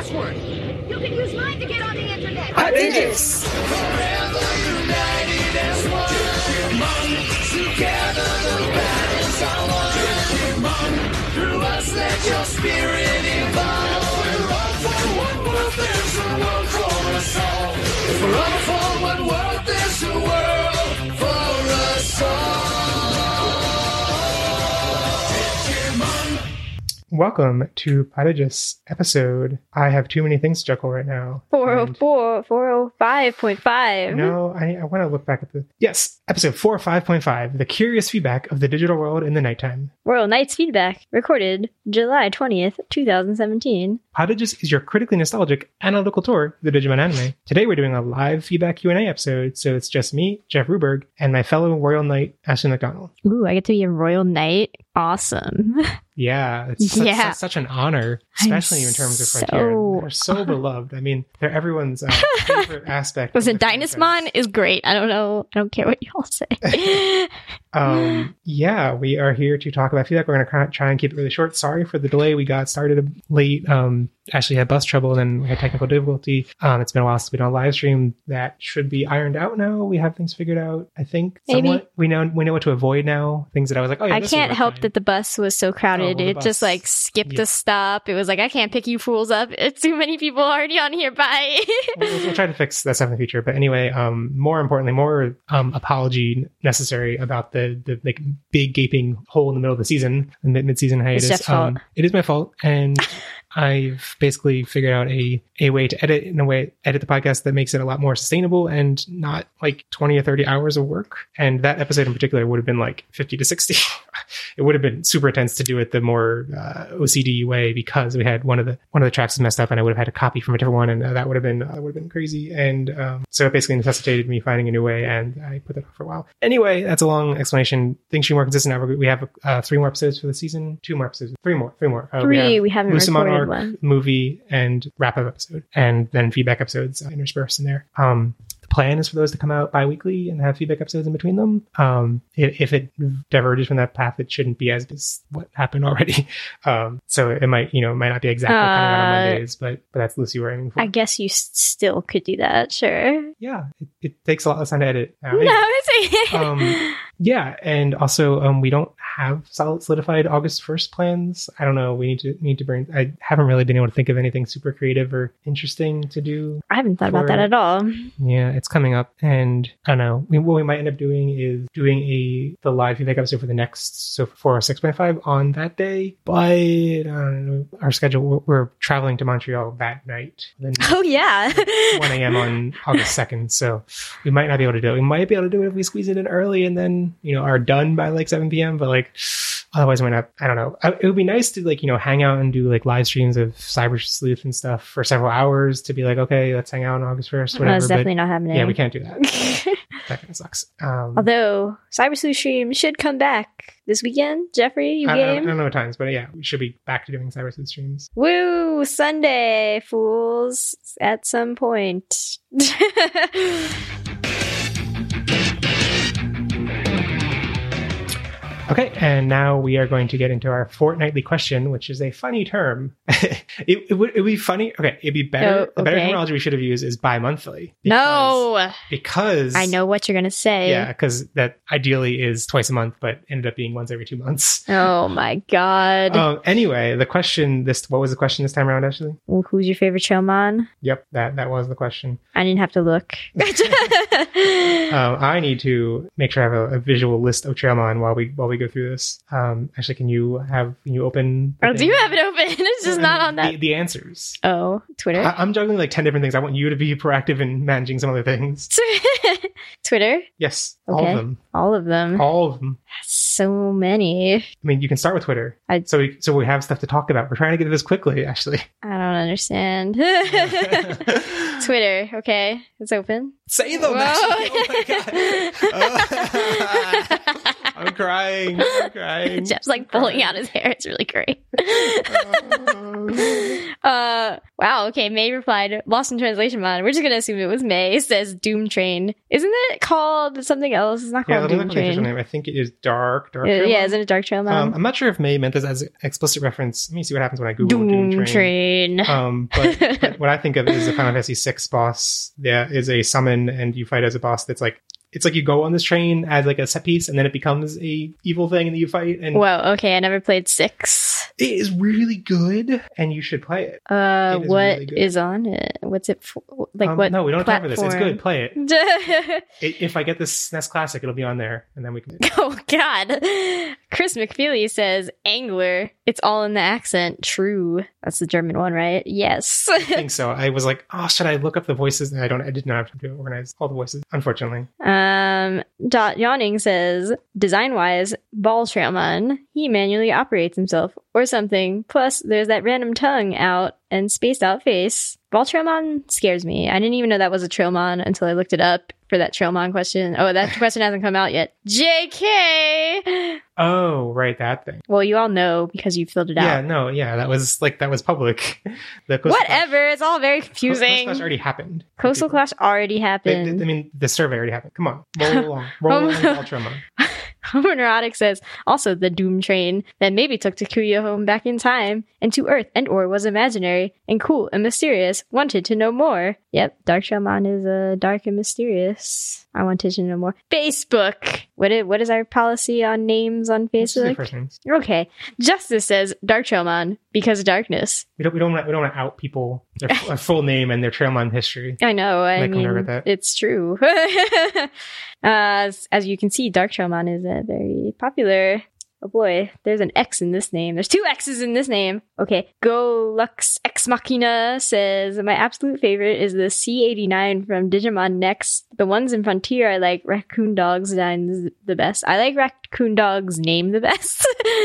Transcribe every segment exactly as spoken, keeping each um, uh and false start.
password. You can use mine to get on the internet. Podigious. Forever united as one. Digimon, together the battles are won. Digimon, through us let your spirit evolve. We're all for one world, there's a world for us all. We're all for one world, there's a world for us all. Welcome to Podigious episode. I have too many things to juggle right now. four oh four, four oh five point five. No, I, I want to look back at the... Yes, episode four oh five point five, the curious feedback of the digital world in the nighttime. Royal Knights feedback, recorded July twentieth, twenty seventeen. Podigious is your critically nostalgic analytical tour of the Digimon anime. Today we're doing a live feedback Q and A episode, so it's just me, Jeff Ruberg, and my fellow Royal Knight, Ashley McDonald. Ooh, I get to be a Royal Knight. Awesome. Yeah, it's such, yeah. such, such an honor, especially I'm in terms of so... Frontier. They're so beloved. I mean, they're everyone's uh, favorite aspect. Listen, of the Dynasmon franchise. is great. I don't know. I don't care what y'all say. um, yeah, we are here to talk about feedback. We're going to try and keep it really short. Sorry for the delay. We got started late. Um, Ashley had bus trouble, and we had technical difficulty. Um, it's been a while since we done a live stream. That should be ironed out now. We have things figured out, I think. Maybe. Somewhat. We know we know what to avoid now. Things that I was like, oh yeah, I this will can't work help fine. that the bus was so crowded. Oh, well, the it bus- just like skipped yeah. a stop. It was like, I can't pick you fools up. It's too many people already on here. Bye. we'll, we'll try to fix that stuff in the future. But anyway, um, more importantly, more um, apology necessary about the the like big gaping hole in the middle of the season, the mid mid-season hiatus. Jeff's um, fault. It is my fault, and I've basically figured out a a way to edit in a way edit the podcast that makes it a lot more sustainable and not like twenty or thirty hours of work. And that episode in particular would have been like fifty to sixty. It would have been super intense to do it the more uh, O C D way, because we had one of the one of the tracks was messed up, and I would have had to copy from a different one, and uh, that would have been uh, would have been crazy. And um, so it basically necessitated me finding a new way, and I put that off for a while. Anyway, that's a long explanation. Things should be more consistent now. We have uh, three more episodes for the season, two more episodes, three more, three more. Uh, Three, we, have we haven't Lucimon recorded Arc, one. movie, and wrap up episode, and then feedback episodes uh, interspersed in there. Um, the plan is for those to come out bi-weekly and have feedback episodes in between them. Um, if, if it diverges from that path, it shouldn't be as is what happened already. Um, so it might, you know, it might not be exactly coming out on Uh, Mondays, but but that's loosely what we're aiming for. I guess you s- still could do that. Sure. Yeah, it, it takes a lot less time to edit. Uh, No, anyway. it's um, yeah, and also um, we don't have solid solidified August first plans. I don't know. We need to need to bring. I haven't really been able to think of anything super creative or interesting to do. I haven't thought about for- that at all. Yeah, it's coming up, and I don't know. We, what we might end up doing is doing a the live feedback episode for the next so for six point five on that day. But I don't know, our schedule. We're, we're traveling to Montreal that night. Then Oh, yeah. one a.m. on August second, so we might not be able to do it. We might be able to do it if we squeeze it in early and then, you know, are done by like seven p.m. But like, otherwise, we might not. I don't know. I, it would be nice to like, you know, hang out and do like live streams of Cyber Sleuth and stuff for several hours to be like, okay, let's hang out on August first, No, whatever. it's but definitely not happening. yeah, we can't do that. That kind of sucks. Um, Although, Cyber Sleuth Stream should come back this weekend. Jeffrey, you I, I, don't, I game? don't know what times, but yeah, we should be back to doing Cyber Sleuth streams. Woo! Sunday, fools. At some point. Okay, and now we are going to get into our fortnightly question, which is a funny term. it, it would it would be funny. Okay, it'd be better. Oh, The better okay. terminology we should have used is bi-monthly. Because, No! because I know what you're going to say. Yeah, because that ideally is twice a month, but ended up being once every two months. Oh my god. Um, anyway, the question this what was the question this time around, Ashley? Well, who's your favorite Trailmon? Yep, that that was the question. I didn't have to look. Um, I need to make sure I have a, a visual list of Trailmon while we while we go through this. Um, actually, can you have can you open? the Oh, do thing? you have it open? It's just not on that. The, the answers. Oh, Twitter? I, I'm juggling like ten different things. I want you to be proactive in managing some other things. Twitter? Yes, all Okay. of them. All of them. All of them. So many. I mean, you can start with Twitter. I- so we so we have stuff to talk about. We're trying to get to this quickly, actually. I don't understand. Twitter, okay. It's open. Say them, Whoa. actually. Oh my god. I'm crying. I'm crying. Jeff's like pulling out his hair. It's really great. uh, wow. Okay. May replied, lost in translation mod. We're just going to assume it was May. It says Doom Train. Isn't it called something else? It's not Yeah, called let me Doom look at the official Train. name. I think it is Dark. Dark Uh, Trail yeah, Mod. isn't it Dark Trail Mod? Um, I'm not sure if May meant this as an explicit reference. Let me see what happens when I Google Doom, Doom Train. Train. Um, but, but what I think of is the Final Fantasy six boss. There is a summon, and you fight as a boss that's like, it's like you go on this train as like a set piece, and then it becomes a evil thing, and then you fight. And Whoa. Okay. I never played six. it is really good, and you should play it. Uh, It is what really good. is on it? What's it for? Like Um, what? no, we don't have time for this. It's platform? good. Play it. it. I- If I get this S N E S Classic, it'll be on there, and then we can. Oh God. Chris McFeely says Angler. It's all in the accent. True. That's the German one, right? Yes. I think so. I was like, oh, should I look up the voices? And I don't. I did not have time to organize all the voices, unfortunately. um. Dot Yawning says design wise, Ball Trailman. He manually operates himself or something. Plus, there's that random tongue out and spaced out face. Ball Trailmon scares me. I didn't even know that was a Trailmon until I looked it up for that Trailmon question. Oh, that question hasn't come out yet. J K! Oh, right, that thing. Well, you all know because you filled it Yeah, out. no, yeah, that was like that was public. The Coastal Whatever. It's all very Clash, Coastal confusing. Clash already happened. Coastal People- Clash already They- happened. they- I mean, the survey already happened. Come on, roll along, roll along, Ultramon. Homoneurotic says, also the Doom Train that maybe took Takuya home back in time and to Earth and or was imaginary and cool and mysterious. Wanted to know more. Yep, Dark Shaman is uh, dark and mysterious. I wanted to know more. Facebook. What is, what is our policy on names on Let's just do Facebook? first names. Okay. Justice says Dark Shaman because darkness. We don't. We don't. Want, we don't want to out people their f- full name and their Trailmon history. I know. I Like, I'm mean, never that. it's true. uh, as, as you can see, Dark Shaman is uh, very popular. Oh boy, there's an X in this name. There's two X's in this name. Okay, Go Lux Ex Machina says, my absolute favorite is the C eighty-nine from Digimon Next. The ones in Frontier, I like Raccoon Dog's design the best. I like Raccoon Dog's name the best.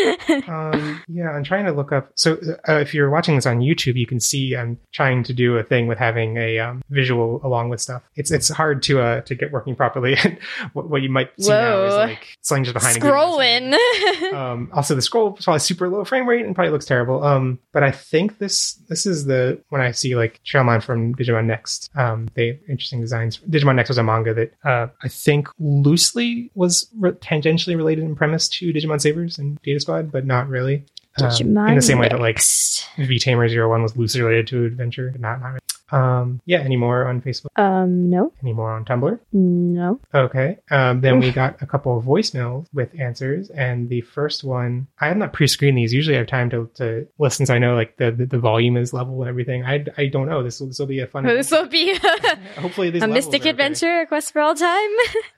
Um, yeah, I'm trying to look up. So, uh, if you're watching this on YouTube, you can see I'm trying to do a thing with having a um, visual along with stuff. It's it's hard to uh to get working properly. what, what you might see now is Whoa. like something just behind a green screen. Scrolling. Um, also, the scroll is probably super low frame rate and probably looks terrible. Um, but I think this this is the when I see like Trailmon from Digimon Next. Um, they have interesting designs. Digimon Next was a manga that uh, I think loosely was re- tangentially related in premise to Digimon Sabers and Data Squad, but not really. Um, Digimon in the same way that like Next. V Tamer Zero One was loosely related to Adventure, but not not really. Um, yeah. Any more on Facebook? Um, no. Any more on Tumblr? No. Okay. Um, then we got a couple of voicemails with answers, and the first one, I have not pre-screened these. Usually, I have time to, to listen, so I know like the, the, the volume is level and everything. I, I don't know. This will this will be a fun. This will be Hopefully, these a levels mystic are okay. adventure, a quest for all time.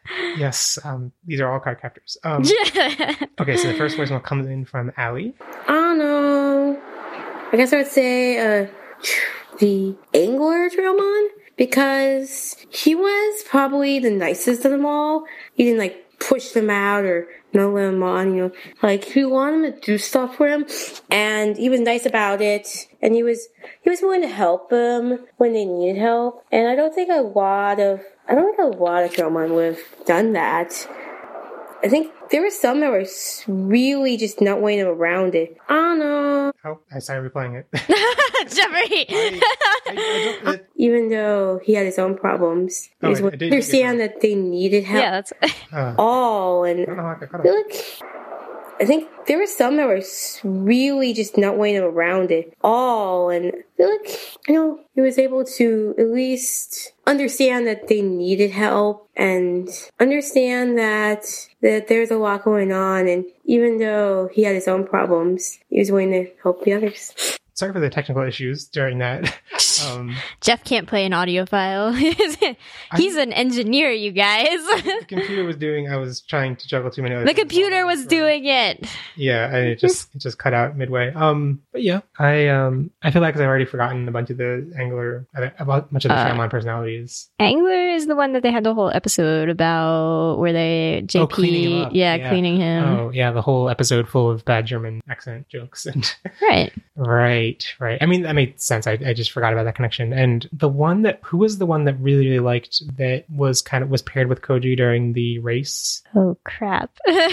Yes. Um, these are all card captors. Um, Yeah. okay. So the first voicemail comes in from Allie. I don't know. I guess I would say uh, the Angler Trailmon, because he was probably the nicest of them all. He didn't like push them out or no let them on, you know. Like he wanted them to do stuff for him, and he was nice about it. And he was he was willing to help them when they needed help. And I don't think a lot of I don't think a lot of Trailmon would have done that. I think there were some that were s- really just not wanting them around it. I don't know. Oh, I started replaying it. Jeffrey. I, I don't, it, Even though he had his own problems, Oh, he was I- I willing did to understand that they needed help Yeah, that's uh, all. I And don't know how I got cut I feel off. like I think there were some that were s- really just not wanting them around it all. And I feel like, you know, he was able to at least understand that they needed help and understand that that there's a lot going on. And even though he had his own problems, he was willing to help the others. Sorry for the technical issues during that. Um, Jeff can't play an audio file. He's an engineer, you guys. the computer was doing. I was trying to juggle too many other The things computer while I was running. doing it. Yeah, and it just it just cut out midway. Um, but yeah, I um I feel like I've already forgotten a bunch of the Angler about much of the Uh, Trailmon personalities. Angler is the one that they had the whole episode about where they J P, Oh, cleaning him up. yeah, Yeah. cleaning him. Oh yeah, the whole episode full of bad German accent jokes and Right. right, right. I mean that made sense. I, I just forgot about that connection. And the one that who was the one that really really liked that was kind of was paired with Koji during the race? Oh crap!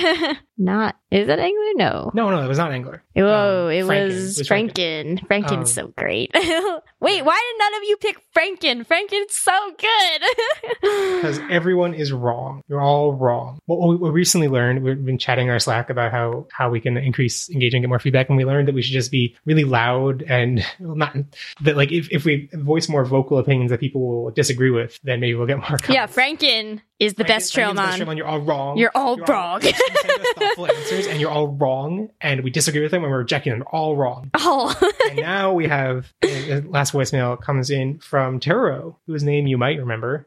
Not is it Angler? No. No, no, it was not Angler. Whoa, Um, it, Franken. was It was Franken. Franken's Um, so great. Wait, why did none of you pick Franken? Franken's so good. Because everyone is wrong. You're all wrong. What we, we recently learned, we've been chatting in our Slack about how, how we can increase engagement, get more feedback, and we learned that we should just be really loud and well, not that like if, if we voice more vocal opinions that people will disagree with, then maybe we'll get more comments. Yeah, Franken is the Franken- best Franken's the best Trailmon. Trailmon. You're all wrong. You're all wrong. you send us thoughtful answers, and you're all wrong, and we disagree with them, and we're rejecting them. All wrong. Oh, And now we have the last voicemail comes in from Taro, whose name you might remember.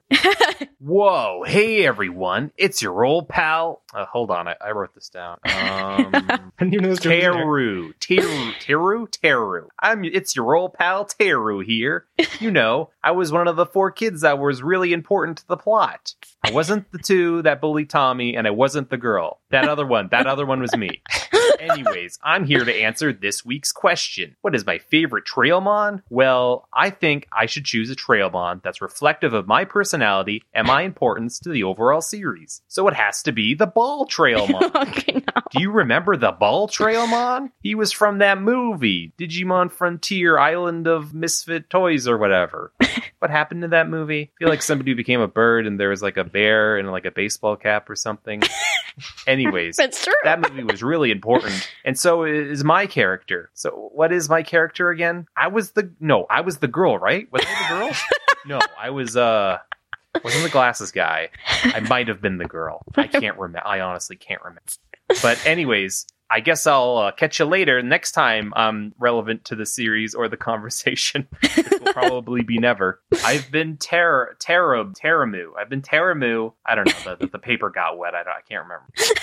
Whoa, hey everyone, it's your old pal. Uh, hold on, I, I wrote this down. Um, I didn't even know this joke was in there. Teru, Teru, Teru, Teru. I'm. It's your old pal Teru here. You know, I was one of the four kids that was really important to the plot. I wasn't the two that bullied Tommy, and I wasn't the girl. That other one, that other one was me. Anyways, I'm here to answer this week's question. What is my favorite Trailmon? Well, I think I should choose a Trailmon that's reflective of my personality and my importance to the overall series. So it has to be the Ball Trailmon. okay, no. Do you remember the Ball Trailmon? He was from that movie, Digimon Frontier Island of Misfit Toys or whatever. What happened to that movie? I feel like somebody became a bird and there was like a bear and like a baseball cap or something. Anyways, That's true. that movie was really important. And so is my character. So what is my character again? I was the, no, I was the girl, right? Was I the girl? No, I was, uh, wasn't the glasses guy. I might have been the girl. I can't remember. I honestly can't remember. But anyways, I guess I'll uh, catch you later next time I'm relevant to the series or the conversation, which will probably be never. I've been Ter- Terab, Teramu. I've been Teramu. I don't know. The, the, the paper got wet. I, don't, I can't remember.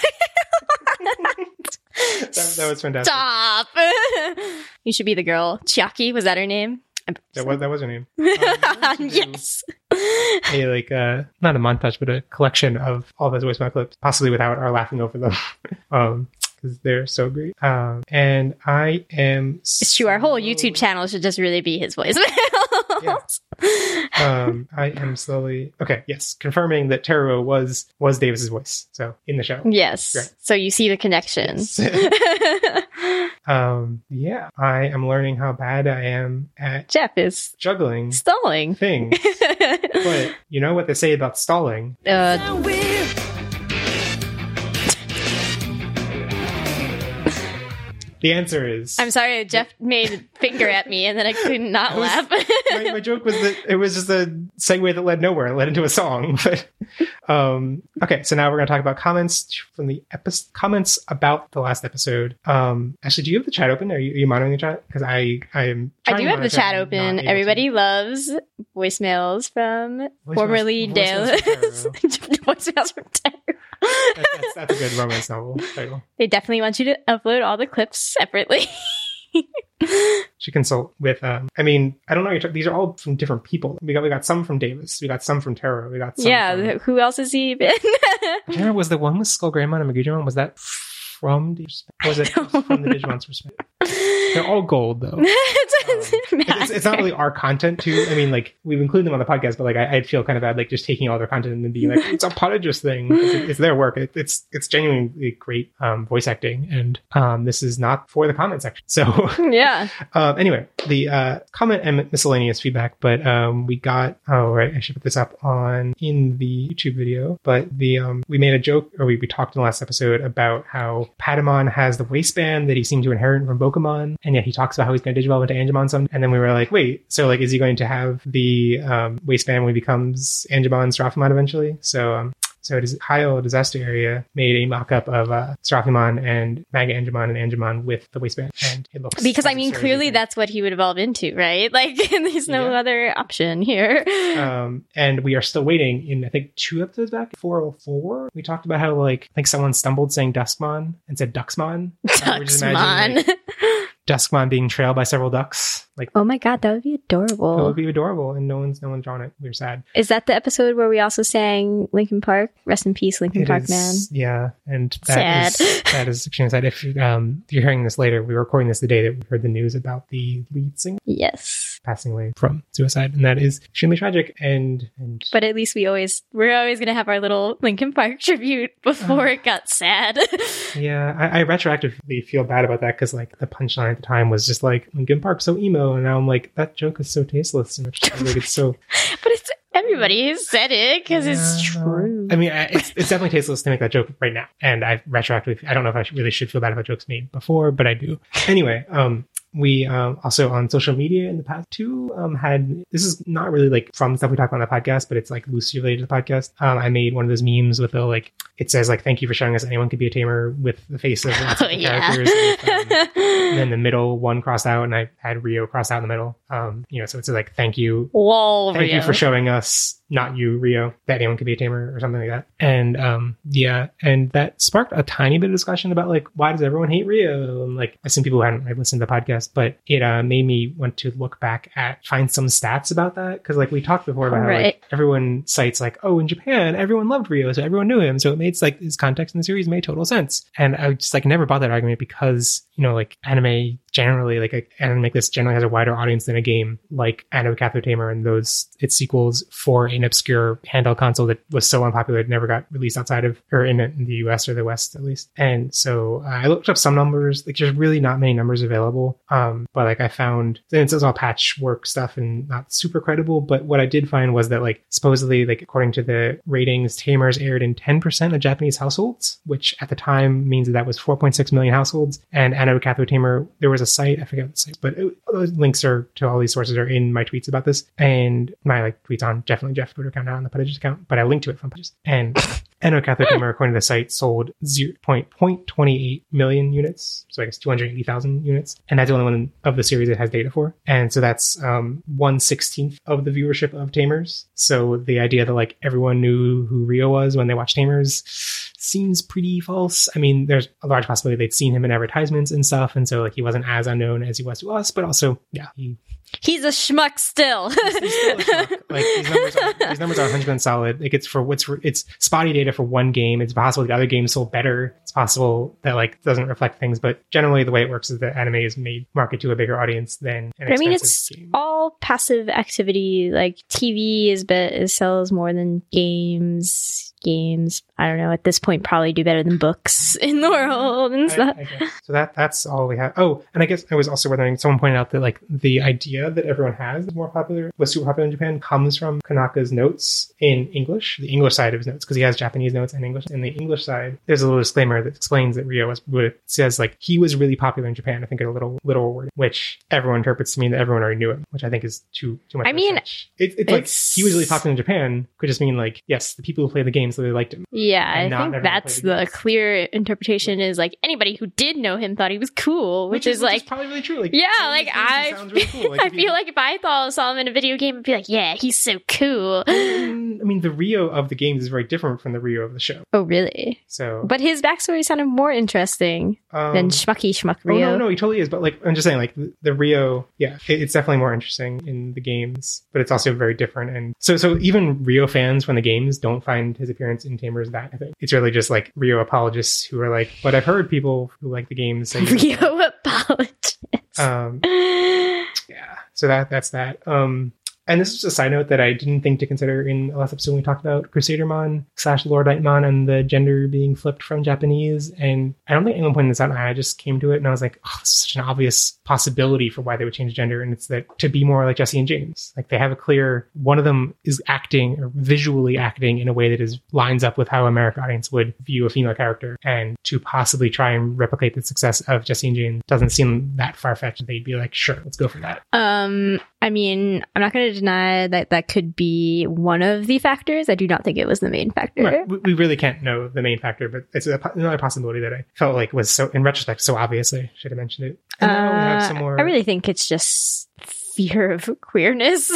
That, that was fantastic. Stop. You should be the girl. Chiaki, was that her name? That was that was her name. Um, we wanted to do Yes. A like uh not a montage, but a collection of all those voicemail clips, possibly without our laughing over them, um, because they're so great. Um, and I am. It's true. Our whole slowly- YouTube channel should just really be his voicemail. Yeah. Um, I am slowly okay. Yes, confirming that Taro was was Davis's voice. So in the show. Yes. Right. So you see the connection. Yes. um, yeah, I am learning how bad I am at Jeff is juggling stalling. things. But you know what they say about stalling? uh, The answer is I'm sorry, Jeff made a finger at me and then I could not I was- laugh. my, my joke was that it was just a segue that led nowhere. It led into a song. But um, okay, so now we're going to talk about comments from the episode. Comments about the last episode. Um, actually, do you have the chat open? Are you, are you monitoring the chat? Because I, I am. I trying do to have the monitor, chat I'm open. not able Everybody to. loves voicemails from Voicemails- formerly Dale. voicemails from Voicemails from Taro. That's, that's, that's a good romance novel title. They definitely want you to upload all the clips separately. Should consult with. Um, I mean, I don't know. You're t- these are all from different people. We got we got some from Davis. We got some from Taro. We got some Yeah, From, th- who else has he been? Taro was the one with Skull Greymon and Magujimon. Was that from Davis? Or was it from the Digimon's perspective? They're all gold though. It doesn't It's, it's, it's not really our content too. I mean, like we've included them on the podcast, but like I, I'd feel kind of bad, like just taking all their content and then being like, it's a Podages thing. It's, it's their work. It, it's it's genuinely great um, voice acting, and um, this is not for the comment section. So Yeah. um, anyway, the uh, comment and miscellaneous feedback. But um, we got oh right, I should put this up on in the YouTube video. But the um, we made a joke, or we, we talked in the last episode about how Patamon has the waistband that he seemed to inherit from Bokumon, and yet he talks about how he's going to digivolve into Angemon some. And then we were like, wait, so like, is he going to have the um, waistband when he becomes Angemon Seraphimon eventually? So um, so it is Kyle Disaster Area made a mock-up of uh, Seraphimon and Maga Angemon and Angemon with the waistband, and it looks Because I as mean, absurd as clearly you can. that's what he would evolve into, right? Like, there's no Yeah. other option here. Um, and we are still waiting. In I think two episodes back, four oh four, we talked about how like like someone stumbled saying Duskmon and said Duxmon. Uh, we're just imagining, Duxmon. like, Duskmon being trailed by several ducks. Like, Oh my god, that would be it adorable. would be adorable, and no one's no one's drawn it. We're sad. Is that the episode where we also sang Linkin Park? Rest in peace, Linkin It Park is- Man. Yeah, and that Sad. is that is extremely sad. If um, you're hearing this later, we were recording this the day that we heard the news about the lead singer Yes. passing away from suicide, and that is extremely tragic. And and But at least we always we're always gonna have our little Linkin Park tribute before it got sad. yeah, I, I retroactively feel bad about that because like the punchline at the time was just like Linkin Park so emo, and now I'm like that joke is so tasteless and like, it's so. But it's everybody has said it because it's Yeah. true. I mean, I- it's, it's definitely tasteless to make that joke right now, and I retroactively. I don't know if I should, really should feel bad about jokes made before, but I do. Anyway, um, we um, also on social media in the past too um, had this is not really like from stuff we talk about on the podcast, but it's like loosely related to the podcast. Um, I made one of those memes with a like it says like thank you for showing us anyone could be a tamer with the face of lots of Oh, yeah. characters, and, um, and then the middle one crossed out, and I had Rio crossed out in the middle. Um, you know, so it's like thank you Lol, Thank Rio. you for showing us, not you, Rio, that anyone could be a tamer or something like that. And um, yeah, and that sparked a tiny bit of discussion about like, why does everyone hate Rio? And like, I assume people who hadn't like, listened to the podcast, but it uh, made me want to look back at, find some stats about that. Cause like we talked before about how Right. like everyone cites like, oh, in Japan, everyone loved Rio, so everyone knew him. So it made like his context in the series made total sense. And I just like never bought that argument because, you know, like anime generally, like a, anime like this generally has a wider audience than a game like Anno Catho Tamer and those its sequels for an obscure handheld console that was so unpopular it never got released outside of or in, in the U S or the West at least. And so uh, I looked up some numbers. Like there's really not many numbers available. Um, but like I found and it's all patchwork stuff and not super credible. But what I did find was that like supposedly like according to the ratings, Tamers aired in ten percent of Japanese households, which at the time means that that was four point six million households. And Anno Catho Tamer, there was a site, I forget what the site, but it, those links are to all these sources are in my tweets about this and my like tweets on definitely Jeff Twitter account, not on the Puddages account, but I linked to it from Puddages. And Anno Catho Tamer, according to the site, sold zero point zero two eight million units, so I guess two hundred eighty thousand units, and that's the only one of the series it has data for. And so that's um, one sixteenth of the viewership of Tamers. So the idea that like everyone knew who Rio was when they watched Tamers seems pretty false. I mean, there's a large possibility they'd seen him in advertisements and stuff, and so like he wasn't as unknown as he was to us, but also, yeah, he He's a schmuck still. he's still a schmuck. Like these numbers are these numbers are one hundred percent solid. Like it's for what's it's spotty data for one game. It's possible the other games sold better. It's possible that like doesn't reflect things, but generally the way it works is that anime is made market to a bigger audience than an But I mean, expensive it's game. all passive activity. Like T V is bet is sells more than games. Games, I don't know. At this point, probably do better than books in the world and I- stuff. I guess. So that that's all we have. Oh, and I guess I was also wondering. Someone pointed out that like the idea that everyone has is more popular, was super popular in Japan, comes from Kanaka's notes in English, the English side of his notes, because he has Japanese notes and English. In the English side, there's a little disclaimer that explains that Rio was. It says like he was really popular in Japan. I think a little literal word, which everyone interprets to mean that everyone already knew him, which I think is too too much. I of a mean, stretch. It, it's like it's- he was really popular in Japan could just mean like yes, the people who play the games really liked him. Yeah, I And not think everyone that's played the the games. clear interpretation is like anybody who did know him thought he was cool, which, is like, probably really true. Like, yeah, some of like these things, he I, sounds really cool. Like, I if you- feel like if I thought saw him in a video game, I'd be like, yeah, he's so cool. Mm, I mean, the Rio of the games is very different from the Rio of the show. Oh, really? So, But his backstory sounded more interesting um, than Schmucky Schmuck oh, Rio. no, no, he totally is. But like, I'm just saying, like the, the Rio, yeah, it, it's definitely more interesting in the games, but it's also very different. And so, so even Rio fans from the games don't find his appearance in Tamers that. I think it's really just like Rio apologists who are like, but I've heard people who like the games say, Rio apologist. um, yeah. So that that's that. Um, and this is a side note that I didn't think to consider in the last episode when we talked about Crusadermon slash Lorditeamon and the gender being flipped from Japanese. And I don't think anyone pointed this out. And I just came to it and I was like, oh, this is such an obvious possibility for why they would change gender. And it's that to be more like Jesse and James. Like they have a clear, one of them is acting or visually acting in a way that is lines up with how American audience would view a female character. And to possibly try and replicate the success of Jesse and James doesn't seem that far-fetched. They'd be like, sure, let's go for that. Um, I mean, I'm not going to deny that that could be one of the factors. I do not think it was the main factor. Right. We, we really can't know the main factor, but it's a, another possibility that I felt like was so, in retrospect, so obvious I should have mentioned it. And now we have Uh, some more. I really think it's just fear of queerness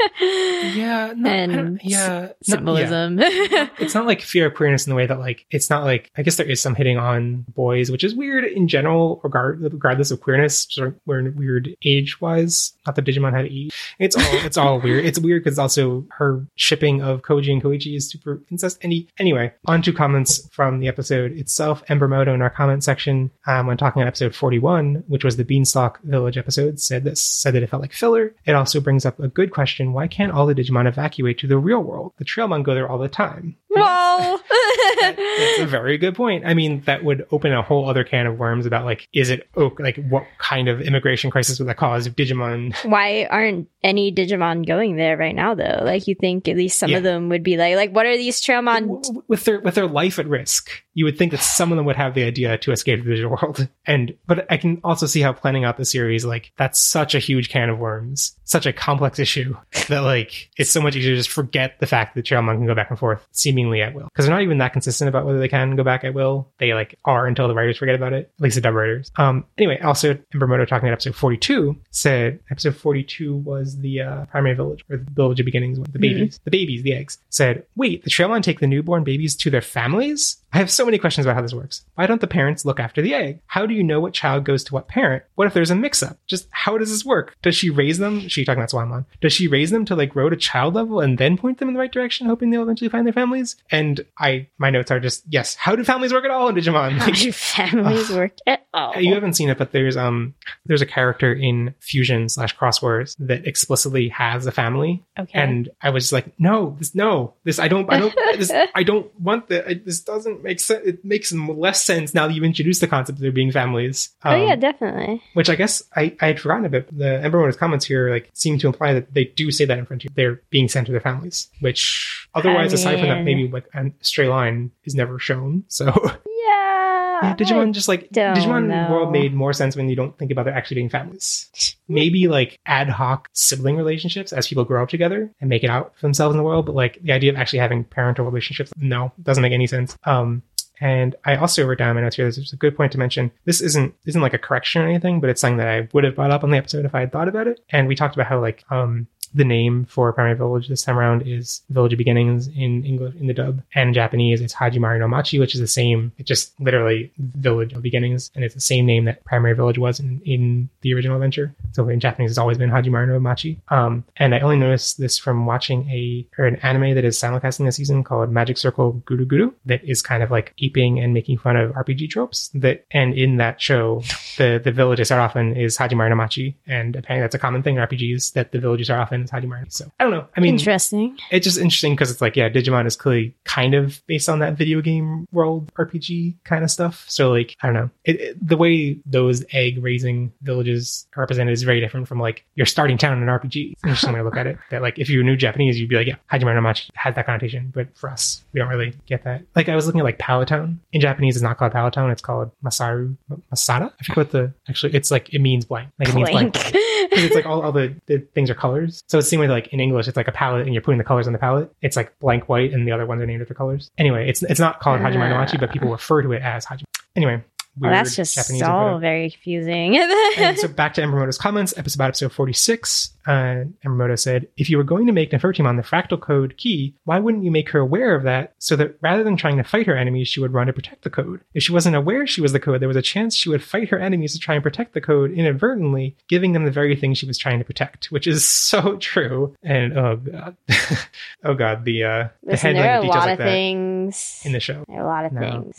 Yeah, no, I and don't- yeah, no, yeah. symbolism. It's not like fear of queerness in the way that like it's not like I guess there is some hitting on boys, which is weird in general, regard regardless of queerness. Sort of we're weird age wise. Not that Digimon had age. It's all it's all weird. It's weird because also her shipping of Koji and Koichi is super incest. Any anyway, on to comments from the episode itself. Embermoto in our comment section, um, when talking on episode forty-one, which was the Beanstalk Village episode, said this said that it felt like filler. It also brings up a good question: why can't all the Digimon evacuate to the real world? The Trailmon go there all the time. Whoa! That's a very good point. I mean, that would open a whole other can of worms about like, is it oh, like what kind of immigration crisis would that cause if Digimon? Why aren't any Digimon going there right now, though? Like, you think at least some Yeah. of them would be like, like, what are these Trailmon? w- with their with their life at risk, you would think that some of them would have the idea to escape the digital world. And but I can also see how planning out the series, like that's such a huge can of worms, such a complex issue that like it's so much easier to just forget the fact that Trailmon can go back and forth seemingly at will, because they're not even that consistent about whether they can go back at will. They like are until the writers forget about it, at least the dub writers. Um. Anyway, also Embermoto talking about episode forty-two said episode forty-two was the uh, primary village or the village of beginnings, the babies, the babies, the eggs. Said, wait, the Trailmon take the newborn babies to their families? I have so many questions about how this works. Why don't the parents look after the egg? How do you know what child goes to what parent? What if there's a mix-up? Just how does this work? Does she raise them? She talking about Swanmon. Does she raise them to like grow to child level and then point them in the right direction, hoping they'll eventually find their families? And I, my notes are just, yes, how do families work at all in Digimon? How do families work at all? You haven't seen it, but there's um there's a character in Fusion slash Cross Wars that explicitly has a family, Okay. and I was like, no, this, no, this, I don't, I don't, this, I don't want that. I, this doesn't make sense. It makes less sense now that you've introduced the concept of there being families. oh, yeah, Um, definitely. Which I guess I, I had forgotten a bit. The Embermoto's comments here like seem to imply that they do say that in front of you. They're being sent to their families, which otherwise, I aside from that, mean- maybe like a stray line is never shown. So Yeah. yeah, Digimon just like don't Digimon know. World made more sense when you don't think about there actually being families. Maybe like ad hoc sibling relationships as people grow up together and make it out for themselves in the world, but like the idea of actually having parental relationships, no, doesn't make any sense. Um, and I also wrote down my notes here. This is a good point to mention. This isn't isn't like a correction or anything, but it's something that I would have brought up on the episode if I had thought about it. And we talked about how like um the name for Primary Village this time around is Village of Beginnings in English, in the dub. And in Japanese, it's Hajimari no Machi, which is the same. It's just literally Village of Beginnings. And it's the same name that Primary Village was in, in the original adventure. So in Japanese, it's always been Hajimari no Machi. Um, and I only noticed this from watching a or an anime that is simulcasting this season called Magic Circle Guru Guru, that is kind of like aping and making fun of R P G tropes. That And in that show, the, the village I start off in is Hajimari no Machi. And apparently that's a common thing in R P Gs, that the village you start off in is Hajimari. So I don't know. I mean, Interesting. it's just interesting because it's like, yeah, Digimon is clearly kind of based on that video game world R P G kind of stuff. So like, I don't know. It, it, the way those egg raising villages are represented is very different from like your starting town in an R P G. It's interesting way to look at it. That like, if you knew Japanese, you'd be like, yeah, Hajimari no Machi has that connotation. But for us, we don't really get that. Like I was looking at like Palatown. In Japanese, it's not called Palatown. It's called Masaru Masada. I forget what the, actually, it's like, it means blank. Like it means blank. Blank. Because it's like all, all the, the things are colors. So it's the same way that like in English, it's like a palette and you're putting the colors on the palette. It's like blank white and the other ones are named after colors. Anyway, it's it's not called Hajimari no Machi, but people refer to it as Hajimari. Anyway. Well, weird that's just Japanese all info. very confusing. And so back to Embermoto's comments, episode about episode forty-six. Uh, Embermoto said, if you were going to make Nefertimon the fractal code key, why wouldn't you make her aware of that so that rather than trying to fight her enemies, she would run to protect the code? If she wasn't aware she was the code, there was a chance she would fight her enemies to try and protect the code inadvertently, giving them the very thing she was trying to protect, which is so true. And oh god, oh god, the uh, the Listen, handling there are of a details lot like of that things. in the show. There are a lot of No, things.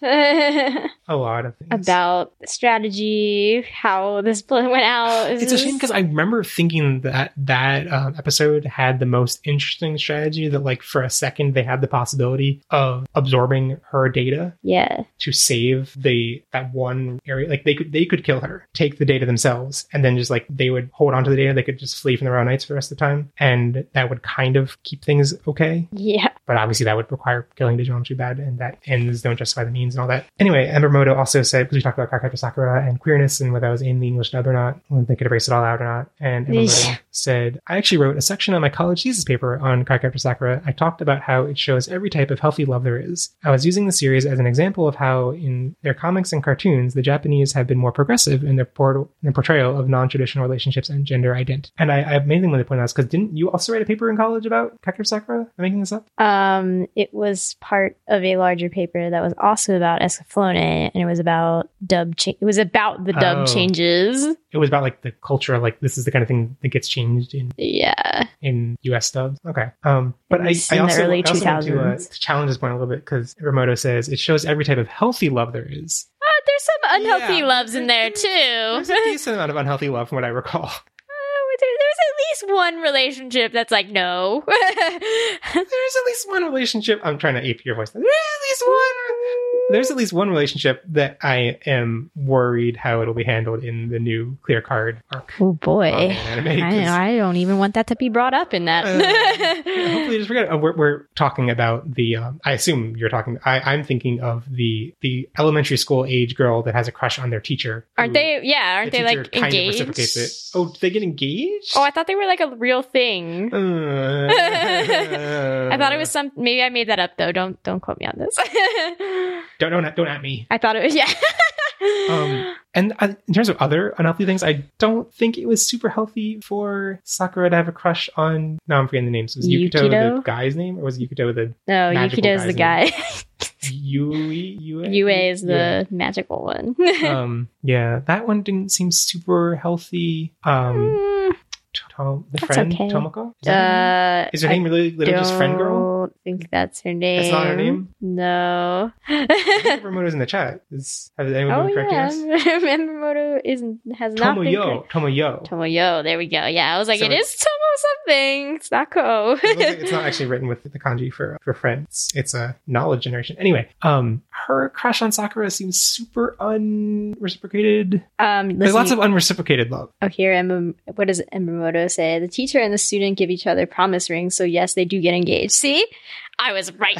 yeah. A lot of things About strategy, how this plan went out. It's a shame because I remember thinking that that um, episode had the most interesting strategy, that like for a second they had the possibility of absorbing her data Yeah. to save the that one area. Like they could they could kill her, take the data themselves, and then just like they would hold on to the data. They could just flee from the Royal Knights for the rest of the time, and that would kind of keep things okay. Yeah. But obviously that would require killing Digimon too bad, and that ends don't justify the means and all that. Anyway, Embermoto also said, because we talked about Kakaito Sakura and queerness and whether that was in the English dub or not, when they could erase it all out or not. And Embermoto said, I actually wrote a section on my college thesis paper on Cardcaptor Sakura. I talked about how it shows every type of healthy love there is. I was using the series as an example of how in their comics and cartoons, the Japanese have been more progressive in their, port- in their portrayal of non-traditional relationships and gender identity. And I, I mainly want to point out this because didn't you also write a paper in college about Cardcaptor Sakura? Am I making this up? Um, it was part of a larger paper that was also about Escaflowne, and it was about dub. Cha- it was about the dub Oh. changes. It was about like the culture, like this is the kind of thing that gets changed in Yeah. in U S dubs. Okay. Um, but At I, least I in the also, early I also want to, uh, two thousands. to challenge this point a little bit because Remoto says it shows every type of healthy love there is. Oh, there's some unhealthy Yeah, loves in there there's- too. There's a decent amount of unhealthy love from what I recall. Uh, there- There's at least one relationship that's like no. There's at least one relationship. I'm trying to ape your voice. There's at least one. There's at least one relationship that I am worried how it'll be handled in the new Clear Card arc. Oh boy, of an anime, I, 'cause- I don't even want that to be brought up in that. Uh, yeah, hopefully, just forget it. Uh, we're, we're talking about the. Um, I assume you're talking. I, I'm thinking of the the elementary school age girl that has a crush on their teacher. Aren't who- they? Yeah, aren't the they teacher like kind of engaged? reciprocates it. Oh, do they get engaged? Oh, I thought they were like a real thing. Uh, I thought it was some. Maybe I made that up though. Don't don't quote me on this. Don't don't don't at me. I thought it was yeah. Um, and uh, in terms of other unhealthy things, I don't think it was super healthy for Sakura to have a crush on. No, I'm forgetting the names. Was Yukito, Yukito? the guy's name, or was Yukito the No, magical Yukido's the guy's guy. Yui? Yue? Yue is the Yue. magical one. um, yeah, that one didn't seem super healthy. Um, Mm, Tom, the That's friend okay. Tomoko. Is, that her name? uh, Is her name really literally just friend girl? I don't think that's her name. That's not her name? No. I think Remoto's in the chat. Is has anyone Oh been correcting yeah, us? remember Moto isn't has not been Tomoyo. correct. Tomoyo. Tomoyo. There we go. Yeah, I was like, So it is Tomo something. It's not Ko. It looks like it's not actually written with the kanji for for friends. It's a knowledge generation. Anyway, um, her crush on Sakura seems super unreciprocated. um, There's listen, lots of unreciprocated love. oh, here, Emma, what does Embremoto say? The teacher and the student give each other promise rings, so yes, they do get engaged. See? I was right.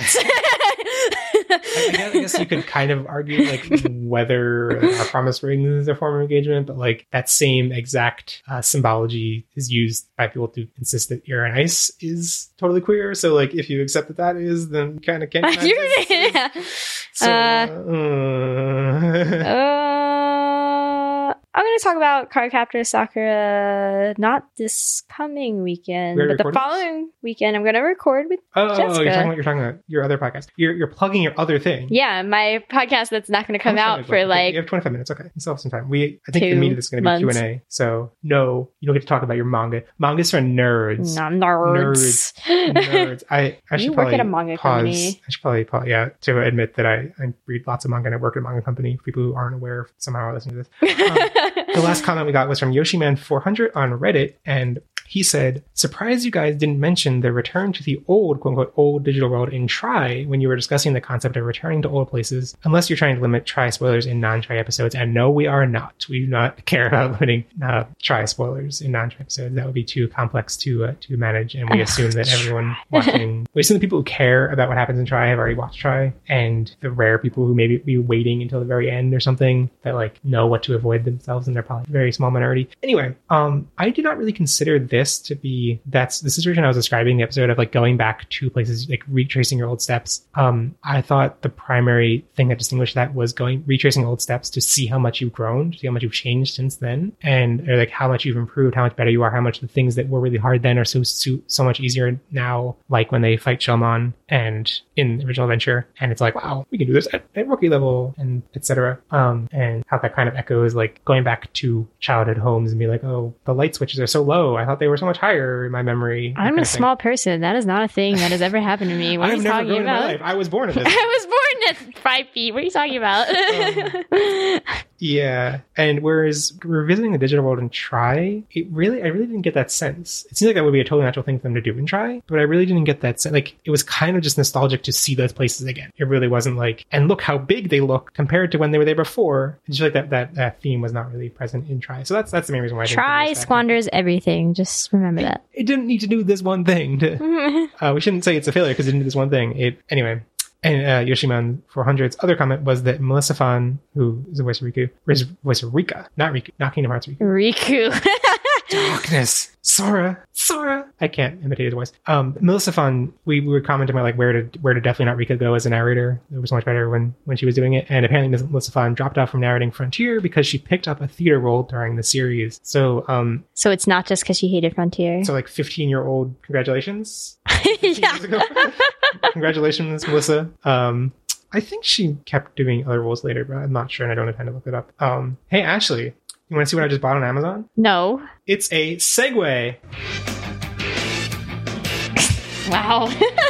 I, I, guess, I guess you could kind of argue like whether a promise ring is a form of engagement, but like that same exact uh, symbology is used by people to insist that air and ice is totally queer. So like if you accept that that is, then you kind of can't. deny You're this is. yeah. So, Uh, uh, Uh, I'm going to talk about Cardcaptor Sakura not this coming weekend, We're but the recording following weekend. I'm going to record with oh, oh, Jessica. you're talking about you're talking about your other podcast. You're you're plugging your other thing. yeah, my podcast that's not going to come How much time out is for left? like you have twenty-five minutes. Okay, you still have some time. We I think the two meeting is going to be Q months. and A. So no, you don't get to talk about your manga. Manga's for nerds. no, nerds. Nerds. I, I should You work probably at a manga pause. company. I should probably pause, yeah, to admit that I, I read lots of manga and I work at a manga company. For people who aren't aware, somehow are listening to this. Um, the last comment we got was from Yoshiman four hundred on Reddit, and he said, surprised you guys didn't mention the return to the old, quote unquote, old digital world in Try when you were discussing the concept of returning to old places, unless you're trying to limit Try spoilers in non-Try episodes. And no, we are not. We do not care about limiting uh, Try spoilers in non-Try episodes. That would be too complex to uh, to manage. And we assume that everyone watching, we assume the people who care about what happens in Try have already watched Try, and the rare people who maybe be waiting until the very end or something that like know what to avoid themselves, and they're probably a very small minority. Anyway, um, I did not really consider this to be that's the situation I was describing the episode of like going back to places, like retracing your old steps. Um, I thought the primary thing that distinguished that was going retracing old steps to see how much you've grown, to see how much you've changed since then, and or like how much you've improved, how much better you are, how much the things that were really hard then are so so, so much easier now. Like when they fight Shellmon and in the original adventure, and it's like, wow, we can do this at, at rookie level, and et cetera. Um, and how that kind of echoes like going back to childhood homes and be like, oh, the light switches are so low. I thought they were so much higher in my memory. that I'm kind a of thing. small person. That is not a thing that has ever happened to me. What are I've you never talking grown in my about? life. I was born at this. I was born at five feet. What are you talking about? Yeah, and whereas revisiting the digital world and Try, it really, I really didn't get that sense. It seems like that would be a totally natural thing for them to do in Try, but I really didn't get that sense. Like, it was kind of just nostalgic to see those places again. It really wasn't like, and look how big they look compared to when they were there before. It's just like that, that, that theme was not really present in Try. So that's that's the main reason why I didn't Try think it was that. squanders everything. Just remember It, that. it didn't need to do this one thing. To, uh, we shouldn't say it's a failure because it didn't do this one thing. It anyway. And uh, Yoshiman four hundred's other comment was that Melissa Fan, who is the voice of Riku, is the voice of Rika, not Riku, not Kingdom Hearts Riku. Riku. Darkness. Sora, Sora. I can't imitate his voice. Um, Melissa Fun, we, we were commenting about like where did where did Definitely Not Rika go as a narrator. It was much better when when she was doing it. And apparently Melissa Fun dropped off from narrating Frontier because she picked up a theater role during the series. So um, So it's not just because she hated Frontier. so like fifteen year old, congratulations. yeah. Years ago. Congratulations, Melissa. Um, I think she kept doing other roles later, but I'm not sure, and I don't have time to look it up. Um, hey Ashley, you want to see what I just bought on Amazon? No. It's a Segway. Wow.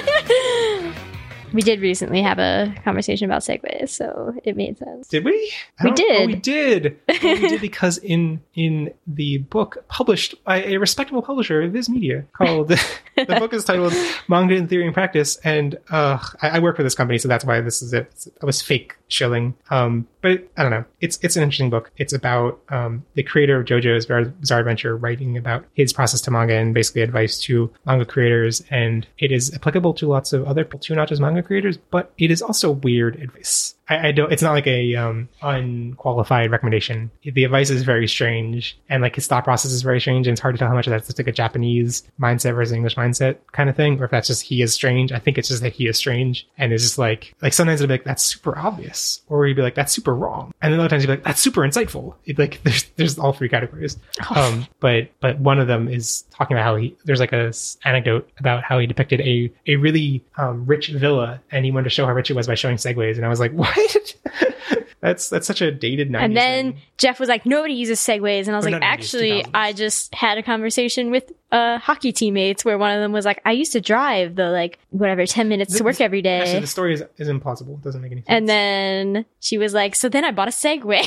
We did recently have a conversation about Segways, so it made sense. Did we? I We don't- did. Oh, we did. Oh, we did because in in the book published by a respectable publisher, Viz Media, called the book is titled Manga in Theory and Practice, and uh, I, I work for this company, so that's why this is it. I was fake shilling, um, but it, I don't know. It's it's an interesting book. It's about um, the creator of JoJo's Bizarre Adventure writing about his process to manga and basically advice to manga creators, and it is applicable to lots of other people too, not just manga creators, but it is also weird advice. I, I don't. It's not like a um, unqualified recommendation. The advice is very strange, and like his thought process is very strange, and it's hard to tell how much of that's just like a Japanese mindset versus English mindset kind of thing, or if that's just he is strange. I think it's just that he is strange, and it's just like like sometimes it'll be like that's super obvious, or he'd be like that's super wrong, and then other times he'd be like that's super insightful. It, like there's there's all three categories, um, but but one of them is talking about how he there's like a s- anecdote about how he depicted a a really um, rich villa, and he wanted to show how rich it was by showing segways, and I was like, what? that's that's such a dated nineties And then thing. Jeff was like, nobody uses Segways. And I was Or like, not nineties, two actually, thousands. I just had a conversation with uh, hockey teammates where one of them was like, I used to drive the like, whatever, ten minutes to work every day. Actually, the story is, is implausible. It doesn't make any sense. And then she was like, so then I bought a Segway.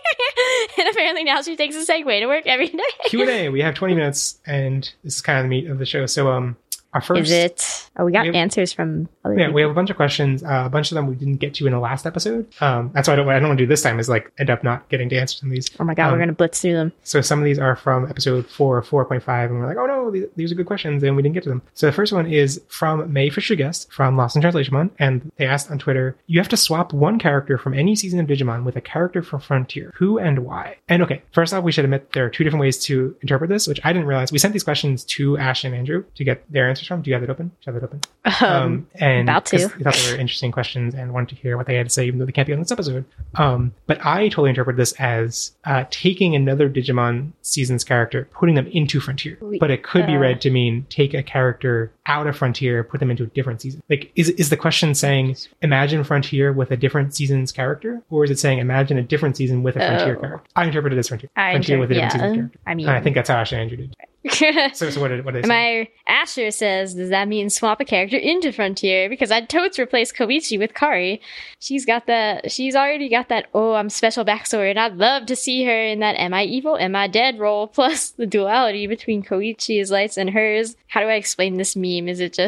And apparently now she takes a Segway to work every day. Q and A. We have twenty minutes, and this is kind of the meat of the show. So, um, our first, Is it? Oh, we got We have- answers from other yeah, people. we have a bunch of questions. Uh, a bunch of them we didn't get to in the last episode. Um, that's why I don't, what I don't want to do this time is like end up not getting to answer some of these. Oh my God, Um, we're going to blitz through them. So some of these are from episode four, four point five, and we're like, oh no, these, these are good questions, and we didn't get to them. So the first one is from May Fisher Guest from Lost in Translation Mon, and they asked on Twitter, you have to swap one character from any season of Digimon with a character from Frontier. Who and why? And okay, first off, we should admit there are two different ways to interpret this, which I didn't realize. We sent these questions to Ash and Andrew to get their answers from. Do you have it open? Do you have it open? Um, and about to. 'cause we thought they were interesting questions and wanted to hear what they had to say, even though they can't be on this episode. Um, but I totally interpret this as uh, taking another Digimon season's character, putting them into Frontier. We- But it could be uh, read to mean take a character out of Frontier, put them into a different season. Like, is is the question saying imagine Frontier with a different season's character, or is it saying imagine a different season with a Frontier Oh. character? I interpreted it as Frontier. I Frontier with a different yeah. season's character. I mean, And I think that's how Ash and Andrew did. So, so what did what did they say? my Asher says, does that mean swap a character into Frontier? Because I'd totes replace Koichi with Kari. She's got that, she's already got that, oh, I'm special backstory, and I'd love to see her in that am I evil, am I dead role, plus the duality between Koichi's lights and hers. How do I explain this meme? Is it just...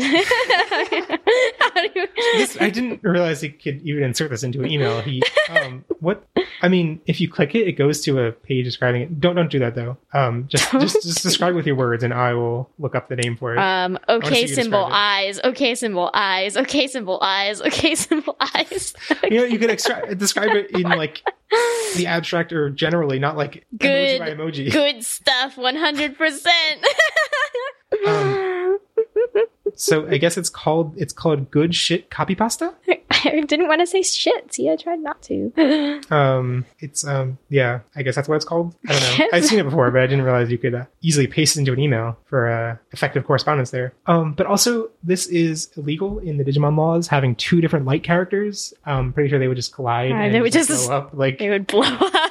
How do you... This, I didn't realize he could even insert this into an email. He, um, what? I mean, if you click it, it goes to a page describing it. Don't don't do that though. Um, just just just describe with your words, and I will look up the name for it. Um, wanna see okay you symbol describe it. eyes, okay symbol eyes, okay symbol eyes, okay symbol eyes. you know, you could extra- describe it in like the abstract or generally, not like Good. emoji by emoji. Good stuff, one hundred percent. Um, So I guess it's called it's called good shit copy pasta. I didn't want to say shit. See, I tried not to. Um, it's um, yeah, I guess that's what it's called. I don't know. I've seen it before, but I didn't realize you could uh, easily paste it into an email for uh, effective correspondence there. Um, but also this is illegal in the Digimon laws, having two different light characters. Um, pretty sure they would just collide Uh, and they would just- blow up. Like They would blow up.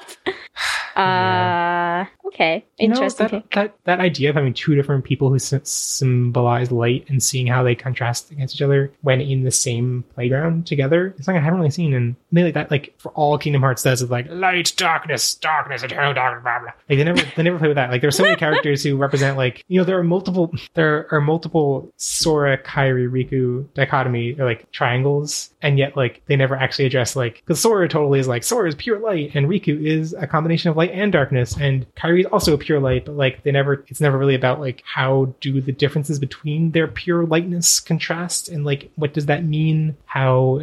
Uh, okay. you know, Interesting. that, that that idea of having two different people who sy- symbolize light and seeing how they contrast against each other when in the same playground together. It's something I haven't really seen, and maybe like that, like for all Kingdom Hearts does is like light, darkness, darkness, eternal darkness, blah blah. Like they never they never play with that. Like there are so many characters who represent like you know there are multiple there are multiple Sora, Kairi, Riku dichotomy or like triangles, and yet like they never actually address like because Sora totally is like Sora is pure light and Riku is a combination of light and darkness, and Kairi is also a pure light, but like they never it's never really about like how do the differences between their pure lightness contrast and like what does that mean? How is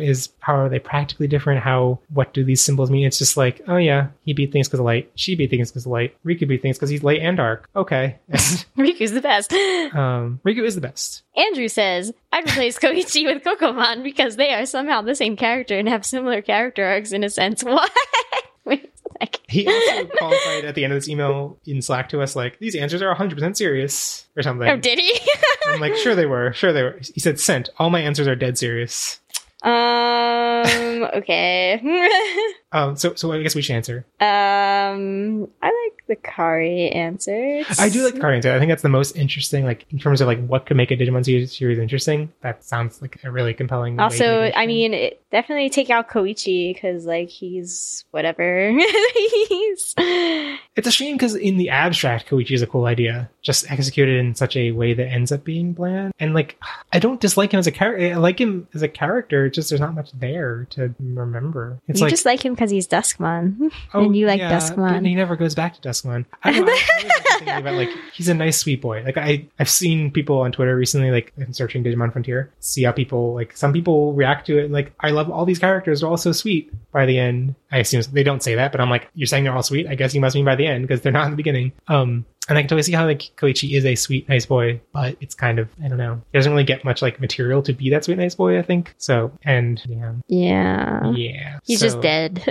how are they practically different? How, what do these symbols mean? It's just like, oh yeah, he beat things because of light. She beat things because of light. Riku beat things because he's light and dark. Okay. Riku's the best. um, Riku is the best. Andrew says, I'd replace Koichi with Kokomon because they are somehow the same character and have similar character arcs in a sense. What? Wait a second. He also qualified at the end of this email in Slack to us, like, these answers are one hundred percent serious, or something. Oh, did he? I'm like, sure they were. Sure they were. He said, sent. All my answers are dead serious. um, okay. Um, so, so I guess we should answer. um, I like the Kari answer. It's- I do like the card answer. I think that's the most interesting, like, in terms of, like, what could make a Digimon series, series interesting. That sounds like a really compelling way to Also, make it I interesting. mean, it, definitely take out Koichi because, like, he's whatever. he's It's a shame because in the abstract, Koichi is a cool idea, just executed in such a way that ends up being bland. And like, I don't dislike him as a character. I like him as a character. It's just there's not much there to remember. It's you like, just like him because he's Duskmon, oh, and you like yeah, Duskmon. but he never goes back to Duskmon. I don't know. I, I was just thinking about like he's a nice sweet boy. Like I, I've seen people on Twitter recently, like in searching Digimon Frontier, see how people like some people react to it. And, like I love all these characters. They're all so sweet. By the end, I assume they don't say that, but I'm like, you're saying they're all sweet. I guess you must mean by the end because they're not in the beginning. Um, and I can totally see how like Koichi is a sweet, nice boy, but it's kind of I don't know. He doesn't really get much like material to be that sweet, nice boy. I think so. And yeah, Yeah, yeah, he's so- just dead.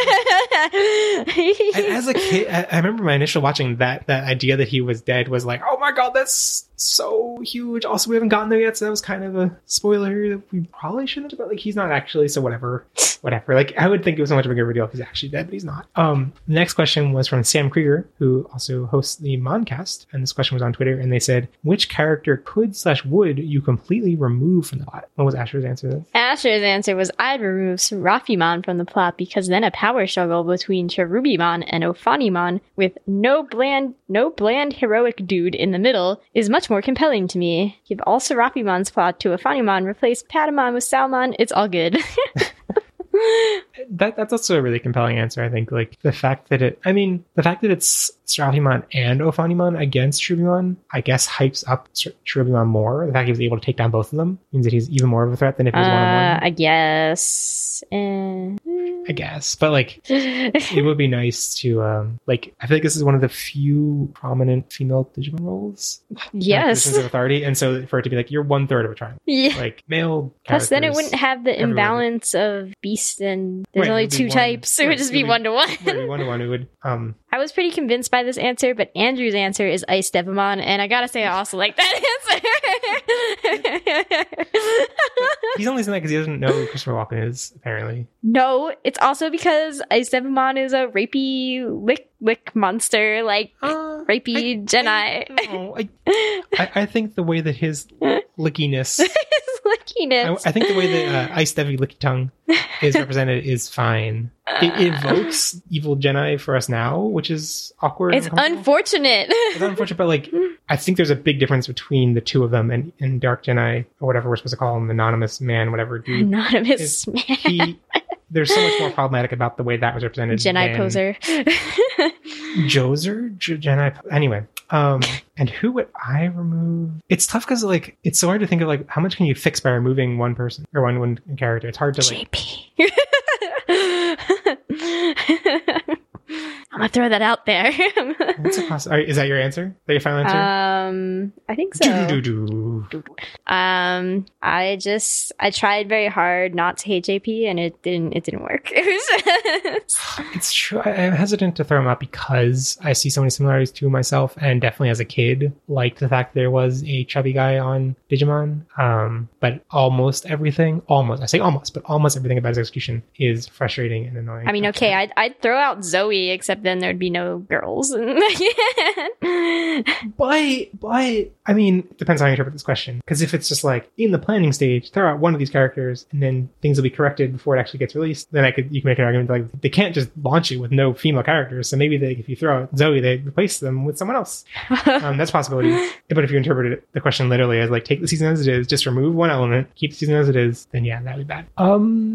I- as a kid, I, I remember my initial watching that that idea that he was dead was like, oh my god, that's so huge. Also, we haven't gotten there yet, so that was kind of a spoiler that we probably shouldn't have. But like, he's not actually, so whatever, whatever. Like, I would think it was so much bigger of a deal if he's actually dead, but he's not. Um, the next question was from Sam Krieger, who also hosts the Moncast, and this question was on Twitter, and they said, which character could slash would you completely remove from the plot? What was Asher's answer to this? Asher's answer was I'd remove Serafimon from the plot because then a power struggle between Cherubimon and Ophanimon with no bland, no bland heroic dude in the middle is much more compelling to me. Give all Serafimon's plot to Ophanimon, replace Patamon with Salmon, it's all good. That that's also a really compelling answer, I think. Like the fact that it, I mean, the fact that it's Seraphimon and Ophanimon against Cherubimon, I guess hypes up Cherubimon more. The fact he was able to take down both of them means that he's even more of a threat than if he was one on Uh, one. I guess. Eh. I guess, but like, it would be nice to um, like. I feel like this is one of the few prominent female Digimon roles. Yes. Positions of authority, and so for it to be like you're one third of a tribe, Yeah. like male. Plus, then it characters- wouldn't have the everywhere. imbalance of beast and there's Right, only it would be two one- types. It right, would just it be would be- one to one. Right, one to one. It would. Um, I was pretty convinced by this answer, but Andrew's answer is Ice Devamon, and I gotta say I also like that answer. he's only saying that because he doesn't know who Christopher Walken is. Apparently, No, it's also because Ice Devamon is a rapey lick lick monster, like uh, rapey I- Jedi. I, no, I, I, I think the way that his lickiness, His I, lickiness. I think the way that uh, Ice Devi Licky Tongue is represented is fine. It evokes evil Jedi for us now, which is awkward. It's and uncomfortable. unfortunate. It's unfortunate, but like, I think there's a big difference between the two of them and, and Dark Jedi, or whatever we're supposed to call him, anonymous man, whatever dude. Anonymous Is man. He, there's so much more problematic about the way that was represented. Jedi than poser. Joser? J- Jedi. Anyway. Um, and who would I remove? It's tough because like it's so hard to think of like how much can you fix by removing one person or one one character. It's hard to like. J P. I'm gonna throw that out there. What's a poss- are- is that your answer? Is that your final answer? um, I think so. Do-do-do-do. Um, I just I tried very hard not to hate J P, and it didn't. It didn't work. It's true. I, I'm hesitant to throw him out because I see so many similarities to myself, and definitely as a kid liked the fact there was a chubby guy on Digimon. Um, but almost everything, almost I say almost, but almost everything about his execution is frustrating and annoying. I mean, okay, I'd I'd throw out Zoe, except then there'd be no girls. But, but, I mean, it depends on how you interpret this question. Because if it's just like, in the planning stage, throw out one of these characters, and then things will be corrected before it actually gets released, then I could, you can make an argument like, they can't just launch it with no female characters, so maybe they, if you throw out Zoe, they replace them with someone else. Um, that's a possibility. But if you interpret it, the question literally as like, take the season as it is, just remove one element, keep the season as it is, then yeah, that'd be bad. Um,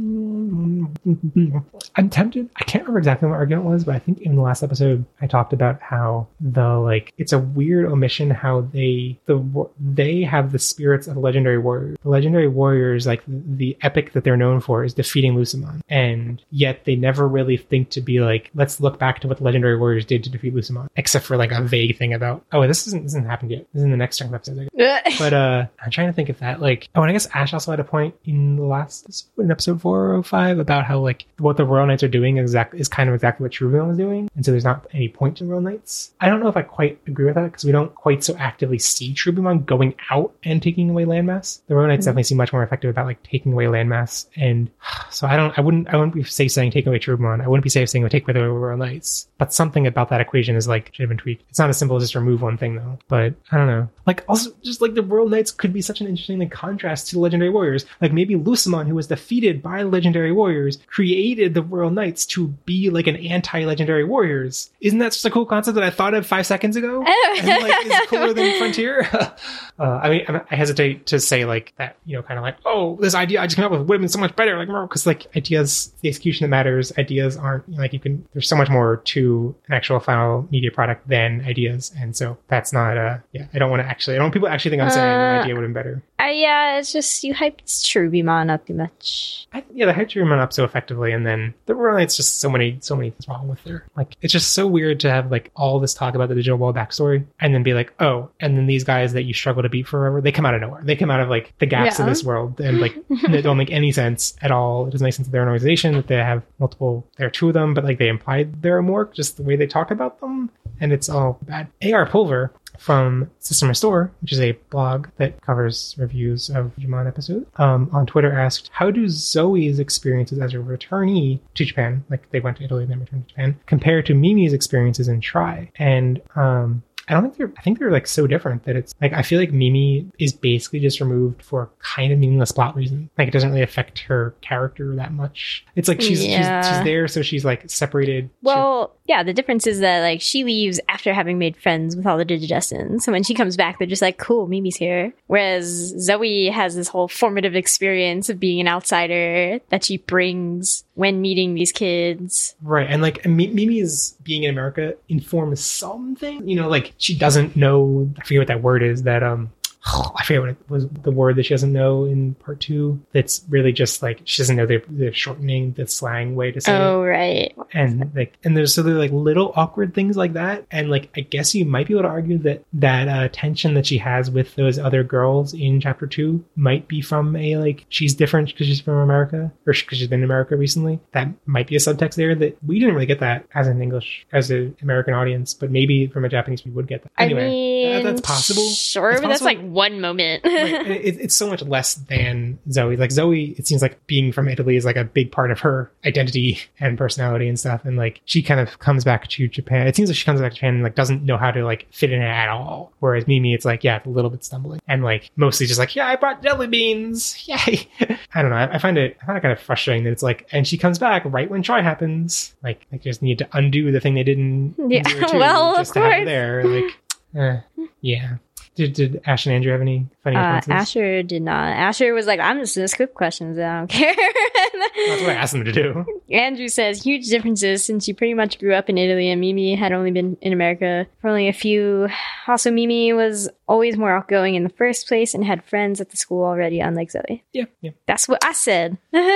I'm tempted. I can't remember exactly what my argument was, but I think in the last episode I talked about how the like it's a weird omission how they the they have the spirits of the legendary warriors. The legendary warriors, like the epic that they're known for, is defeating Lucimon, and yet they never really think to be like, let's look back to what the legendary warriors did to defeat Lucimon, except for like a vague thing about, oh, this isn't this hasn't happened yet. This is in the next chunk of episodes. But uh, I'm trying to think if that like oh, and I guess Ash also had a point in the last episode, in episode four oh five, about how like what the Royal Knights are doing is exactly is kind of exactly what Trubillon was doing, and so there's not any point to the Royal Knights. I don't know if I quite agree with that because we don't quite so actively see Trubillon going out and taking away landmass. The Royal Knights mm-hmm. definitely seem much more effective about like taking away landmass, and so I don't I wouldn't I wouldn't be safe saying take away Trubillon. I wouldn't be safe saying take away the Royal Knights. But something about that equation is like should have been tweaked. It's not as simple as just remove one thing though. But I don't know. Like also just like the Royal Knights could be such an interesting like, contrast to the legendary warriors. Like maybe Lucimon, who was defeated by legendary warriors, created the Royal Knights to be like an anti-legendary warriors. Isn't that just a cool concept that I thought of five seconds ago? And like is cooler than Frontier? uh, I mean, I hesitate to say like that, you know, kind of like, oh, this idea I just came up with would have been so much better. Like, because like ideas, the execution that matters. Ideas aren't you know, like you can. There's so much more to an actual final media product than ideas, and so that's not. Uh, yeah, I don't want to actually. I don't want people actually think I'm saying uh, an idea would have been better. Uh, yeah, it's just you hyped Trubillon up too much. I, yeah, they hyped Trubillon up so effectively, and then the Royal Knights just so many, so many things wrong with their. Like, it's just so weird to have like all this talk about the digital world backstory, and then be like, oh, and then these guys that you struggle to beat forever, they come out of nowhere. They come out of like the gaps yeah. of this world, and like they don't make any sense at all. It doesn't make sense that they're an organization, that they have multiple. There are two of them, but like they implied there are more, just the way they talk about them, and it's all bad. A R Pulver from System Restore, which is a blog that covers reviews of Digimon episodes, um, on Twitter asked, how do Zoe's experiences as a returnee to Japan, like they went to Italy and then returned to Japan, compare to Mimi's experiences in Tri? And um, I don't think they're, I think they're like so different that it's like, I feel like Mimi is basically just removed for a kind of meaningless plot reason. Like it doesn't really affect her character that much. It's like she's, yeah. she's, she's there. So she's like separated. Well, she, yeah, the difference is that like she leaves after having made friends with all the Digidestins. So when she comes back, they're just like, cool, Mimi's here. Whereas Zoe has this whole formative experience of being an outsider that she brings when meeting these kids. Right. And like Mimi's being in America informs something, you know, like she doesn't know, I forget what that word is, that, um, oh, I forget what it was, the word that she doesn't know in part two. That's really just like, she doesn't know the, the shortening, the slang way to say oh, it. right. And like, and there's so there like little awkward things like that. And like, I guess you might be able to argue that that uh, tension that she has with those other girls in chapter two might be from a, like, she's different because she's from America, or because she's been in America recently. That might be a subtext there that we didn't really get that as an English, as an American audience, but maybe from a Japanese we would get that. Anyway, I mean, uh, that's possible. Sure, it's but possible. That's like one moment. Right. it, it's so much less than Zoe. Like Zoe, it seems like being from Italy is like a big part of her identity and personality and stuff. And like she kind of comes back to Japan. It seems like she comes back to Japan and like doesn't know how to like fit in at all. Whereas Mimi, it's like, yeah, a little bit stumbling and like mostly just like, yeah, I brought jelly beans. Yay. I don't know. I, I find it, I find it kind of frustrating that it's like, and she comes back right when Troy happens. Like, they just need to undo the thing they did in yeah. zero two Well, just of to have course. it there. Like, eh, yeah. Did, did Ash and Andrew have any funny Uh, responses? Asher did not. Asher was like, I'm just gonna skip questions. I don't care. That's what I asked them to do. Andrew says, huge differences since you pretty much grew up in Italy and Mimi had only been in America for only a few. Also, Mimi was always more outgoing in the first place and had friends at the school already, unlike Zoe. Yeah, yeah. That's what I said.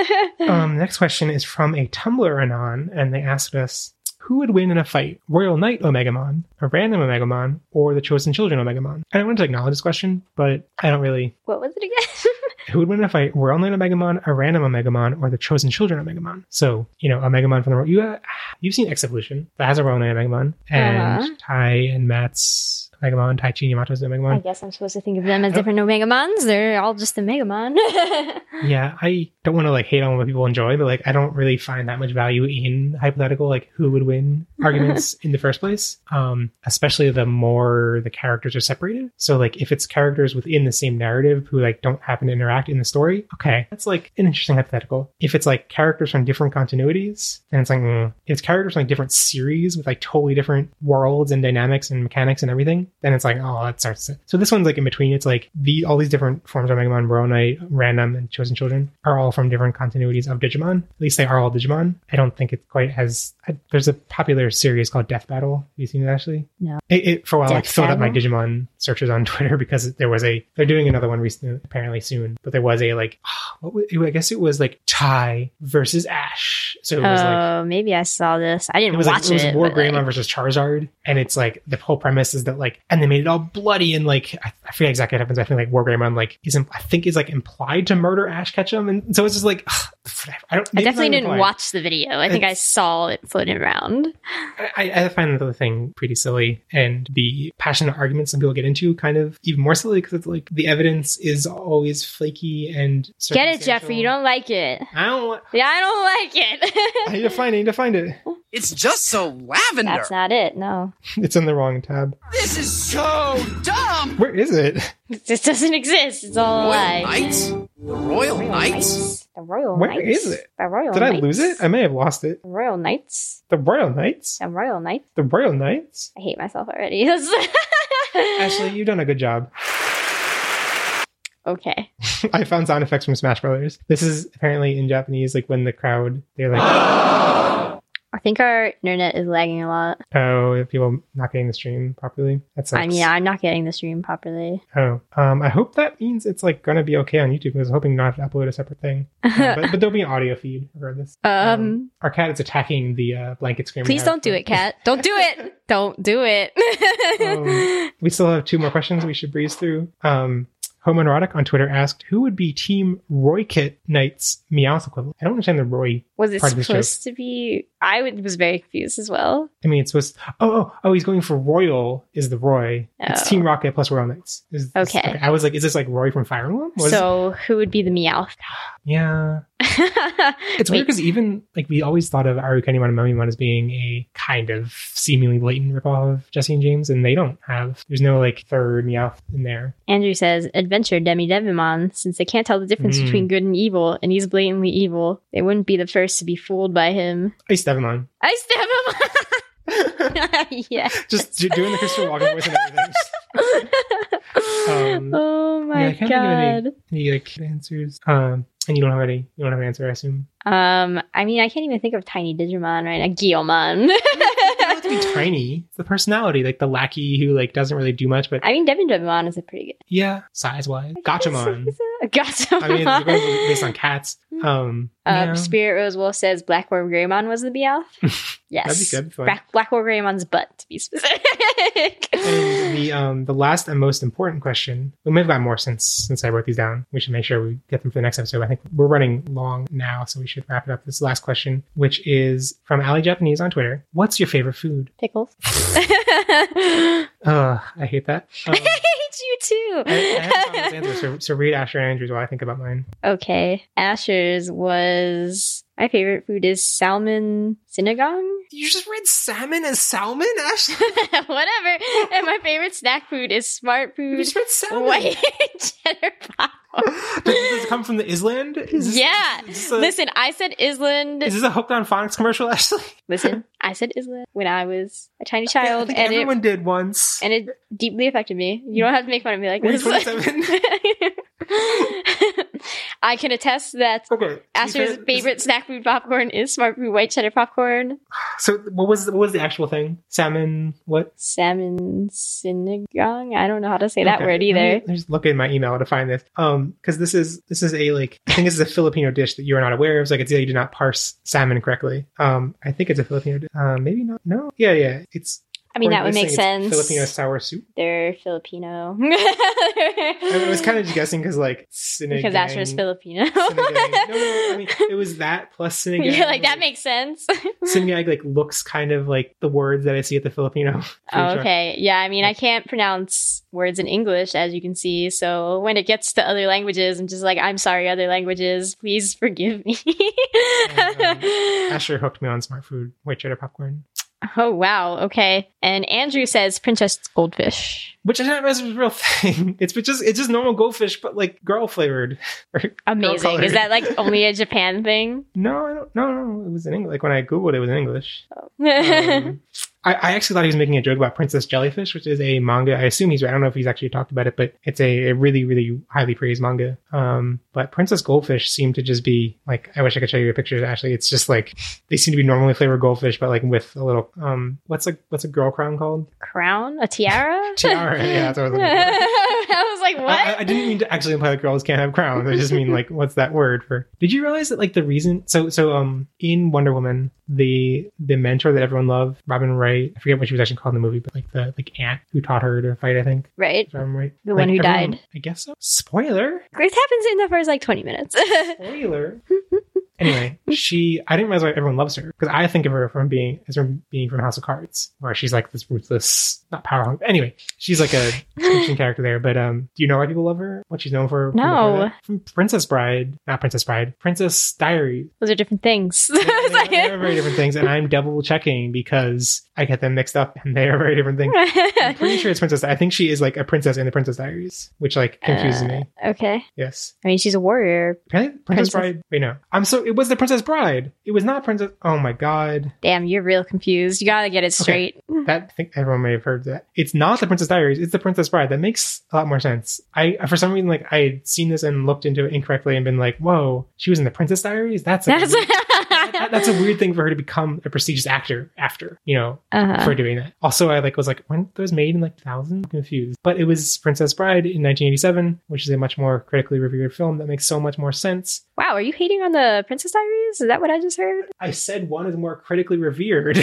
Um, next question is from a Tumblr Anon, and they asked us, who would win in a fight? Royal Knight Omegamon, a random Omegamon, or the Chosen Children Omegamon? I don't want to acknowledge this question, but I don't really... What was it again? Who would win in a fight? Royal Knight Omegamon, a random Omegamon, or the Chosen Children Omegamon? So, you know, Omegamon from the... You, uh, you've seen X Evolution. That has a Royal Knight Omegamon. And Uh-huh. Tai and Matt's Omegamon, Tai Chi Yamato's I Omegamon. guess I'm supposed to think of them as different Omegamons. They're all just Omegamon. Yeah, I don't want to like hate on what people enjoy, but like I don't really find that much value in hypothetical like who would win arguments in the first place. Um, especially the more the characters are separated. So like if it's characters within the same narrative who like don't happen to interact in the story, okay, that's like an interesting hypothetical. If it's like characters from different continuities, then it's like mm. if it's characters from like different series with like totally different worlds and dynamics and mechanics and everything, then it's like, oh, that starts to... So this one's like in between. It's like the all these different forms of Megamon, Royal Knight, Random, and Chosen Children are all from different continuities of Digimon. At least they are all Digimon. I don't think it's quite as... I, there's a popular series called Death Battle. Have you seen it, Ashley? No. It, it for a while, Death like, filled up my Battle? Digimon searches on Twitter because there was a... They're doing another one recently, apparently soon. But there was a, like... What was, I guess it was, like, Tai versus Ash. So it was, like... Oh, maybe I saw this. I didn't It was watch like it was it. War but, Greymon like, versus Charizard, and it's like the whole premise is that like, and they made it all bloody and like I, I forget exactly what happens. I think like War Greymon like is im- I think is like implied to murder Ash Ketchum, and so it's just like ugh, I don't. I maybe it's definitely not didn't implied. watch the video. I think I It's- saw it floating around. I, I find the thing pretty silly, and the passionate arguments some people get into kind of even more silly because it's like the evidence is always flaky and Get it, Jeffrey. You don't like it. I don't. want- Yeah, I don't like I it. need to find it. I need to find it. It's just so lavender. That's not it. No, It's in the wrong tab. This is so dumb. Where is it? this doesn't exist. It's all a Royal lie. Knights? The Royal Knights? The Royal Where Knights. is it? The Royal Did I Knights. lose it? I may have lost it. The Royal Knights. The Royal Knights. The Royal Knights. The Royal Knights. I hate myself already. Ashley, you've done a good job. Okay. I found sound effects from Smash Brothers. This is apparently in Japanese, like when the crowd, they're like, I think our internet is lagging a lot. oh, people not getting the stream properly. That sucks. I mean, I'm not getting the stream properly. Oh, um, I hope that means it's like going to be okay on YouTube because I'm hoping not to upload a separate thing. Uh, but, but there'll be an audio feed regardless. Um, our cat is attacking the uh, blanket screen. we Please have. don't do it, Kat. Don't do it. Don't do it. Um, we still have two more questions we should breeze through. Um, Homoerotic on Twitter asked, who would be Team Roykit Knight's Meowth equivalent? I don't understand the Roy. Was it part of this supposed to be? I would, was very confused as well. I mean, it's supposed. Oh, oh, oh! He's going for Royal. Is the Roy? It's Oh. Team Rocket plus Royal Knights. Is this- Okay. I was like, is this like Roy from Fire Emblem? Was- So who would be the Meowth? yeah, it's weird Wait. because even like we always thought of Arukenimon and Memimon as being a kind of seemingly blatant ripoff of Jesse and James, and they don't have. There's no like third Meowth in there. Andrew says, Adventure Demi Devimon, since they can't tell the difference Mm. between good and evil, and he's blatantly evil, they wouldn't be the first to be fooled by him. Ice Devimon. I stab him! Yes. Just do- doing the Christopher Walken voice and everything. Um, oh my yeah, I can't god. think of any, any like answers. Um, and you don't have any. You don't have an answer, I assume. Um, I mean, I can't even think of tiny Digimon right now. Guilmon. It doesn't have to be tiny. It's the personality, like the lackey who like doesn't really do much, but I mean, Devin Devimon is a pretty good. yeah, size wise. Gotchamon. Gotchamon. I mean, it's going based on cats. Um, Uh, yeah. Spirit Rose Wolf says Blackworm Greymon was the Meowth. Yes. That'd be good, fun. Black, Blackworm Greymon's butt, to be specific. And the um the last and most important question. We may have got more since since I wrote these down. We should make sure we get them for the next episode. I think we're running long now, so we should wrap it up. This last question, which is from Ali Japanese on Twitter. What's your favorite food? Pickles. Uh, I hate that. Um, I hate you too. I, I haven't found this answer, so, so read Asher and Andrews while I think about mine. Okay. Asher's was my favorite food is salmon sinigang. You just read salmon as salmon, Ashley? Whatever. And my favorite snack food is smart You food just read salmon. white cheddar popcorn. Does this come from the Island? Is this, Yeah. Is this, a, Listen, I said Island. is this a Hooked on Phonics commercial, Ashley? Listen, I said Island when I was a tiny I child, think and it everyone did once. and it deeply affected me. You don't have to make fun of me like Were you this. twenty-seven? I can attest that Okay. to be Asher's fair, favorite snack food popcorn is smart food white cheddar popcorn. So what was what was the actual thing? Salmon? What? Salmon sinigang. I don't know how to say that Okay, word let me- either. let me just look in my email to find this. Um, because this is this is a like I think this is a Filipino dish that you are not aware of. So I can see that you did not parse salmon correctly. Um, I think it's a Filipino dish. Um, maybe not. No. Yeah, yeah. It's. I mean, that according would to this make thing, it's sense. Filipino sour soup. They're Filipino. I was kind of just guessing because like sinigang. because Asher is Filipino. Sinigang. No, no, I mean it was that plus sinigang. You're like, that makes sense. Sinigang like looks kind of like the words that I see at the Filipino. food Oh, truck. okay. Yeah, I mean, I can't pronounce words in English, as you can see. So when it gets to other languages, I'm just like, I'm sorry, other languages. Please forgive me. And, um, Asher hooked me on smart food, white cheddar popcorn, Oh, wow. Okay. And Andrew says Princess Goldfish. which I didn't realize was a real thing. It's just it's just normal goldfish, but like girl flavored. Or girl Amazing. colored. Is that like only a Japan thing? No, I don't. No, no, it was in English. Like when I googled, it was in English. Oh. Um, I, I actually thought he was making a joke about Princess Jellyfish, which is a manga. I assume he's right. I don't know if he's actually talked about it, but it's a, a really, really highly praised manga. Um, but Princess Goldfish seemed to just be like, I wish I could show you a picture. Actually, it's just like, they seem to be normally flavored goldfish, but like with a little, um, what's a, what's a girl crown called? Crown? A tiara? Tiara. Yeah, that's what I was looking for. I was like, what? I, I didn't mean to actually imply that girls can't have crowns. I just mean like, what's that word for? Did you realize that like the reason? So so um in Wonder Woman, the the mentor that everyone loved, Robin Wright. I forget what she was actually called in the movie, but like the like aunt who taught her to fight. I think. Right. Robin Wright. The Like, one who everyone- died. I guess so. Spoiler. This happens in the first like twenty minutes. Spoiler. Anyway, she, I didn't realize why everyone loves her because I think of her from being, as from being from House of Cards, where she's like this ruthless, not power hungry. Anyway, she's like a interesting character there. But um, do you know why people love her? What she's known for? from No. before that? From Princess Bride, not Princess Bride, Princess Diaries. Those are different things. They, they, they are very different things, and I'm double checking because I get them mixed up, and they are very different things. I'm pretty sure it's Princess. I think she is like a princess in the Princess Diaries, which like confuses Uh, me. Okay. Yes. I mean, she's a warrior. Princess, Princess- Bride. Wait, no. I'm so. It was the Princess Bride. It was not Princess. Oh my god. Damn, you're real confused. You gotta get it straight. That I think everyone may have heard that. It's not the Princess Diaries. It's the Princess Bride. That makes a lot more sense. I for some reason like I had seen this and looked into it incorrectly and been like, whoa, she was in the Princess Diaries. That's like, That's that- that's a weird thing for her to become a prestigious actor after, you know, uh-huh. for doing that. Also, I like was like, when it was made in like two thousand? I'm confused. But it was Princess Bride in nineteen eighty-seven, which is a much more critically revered film that makes so much more sense. Wow, are you hating on the Princess Diaries? Is that what I just heard? I said one is more critically revered.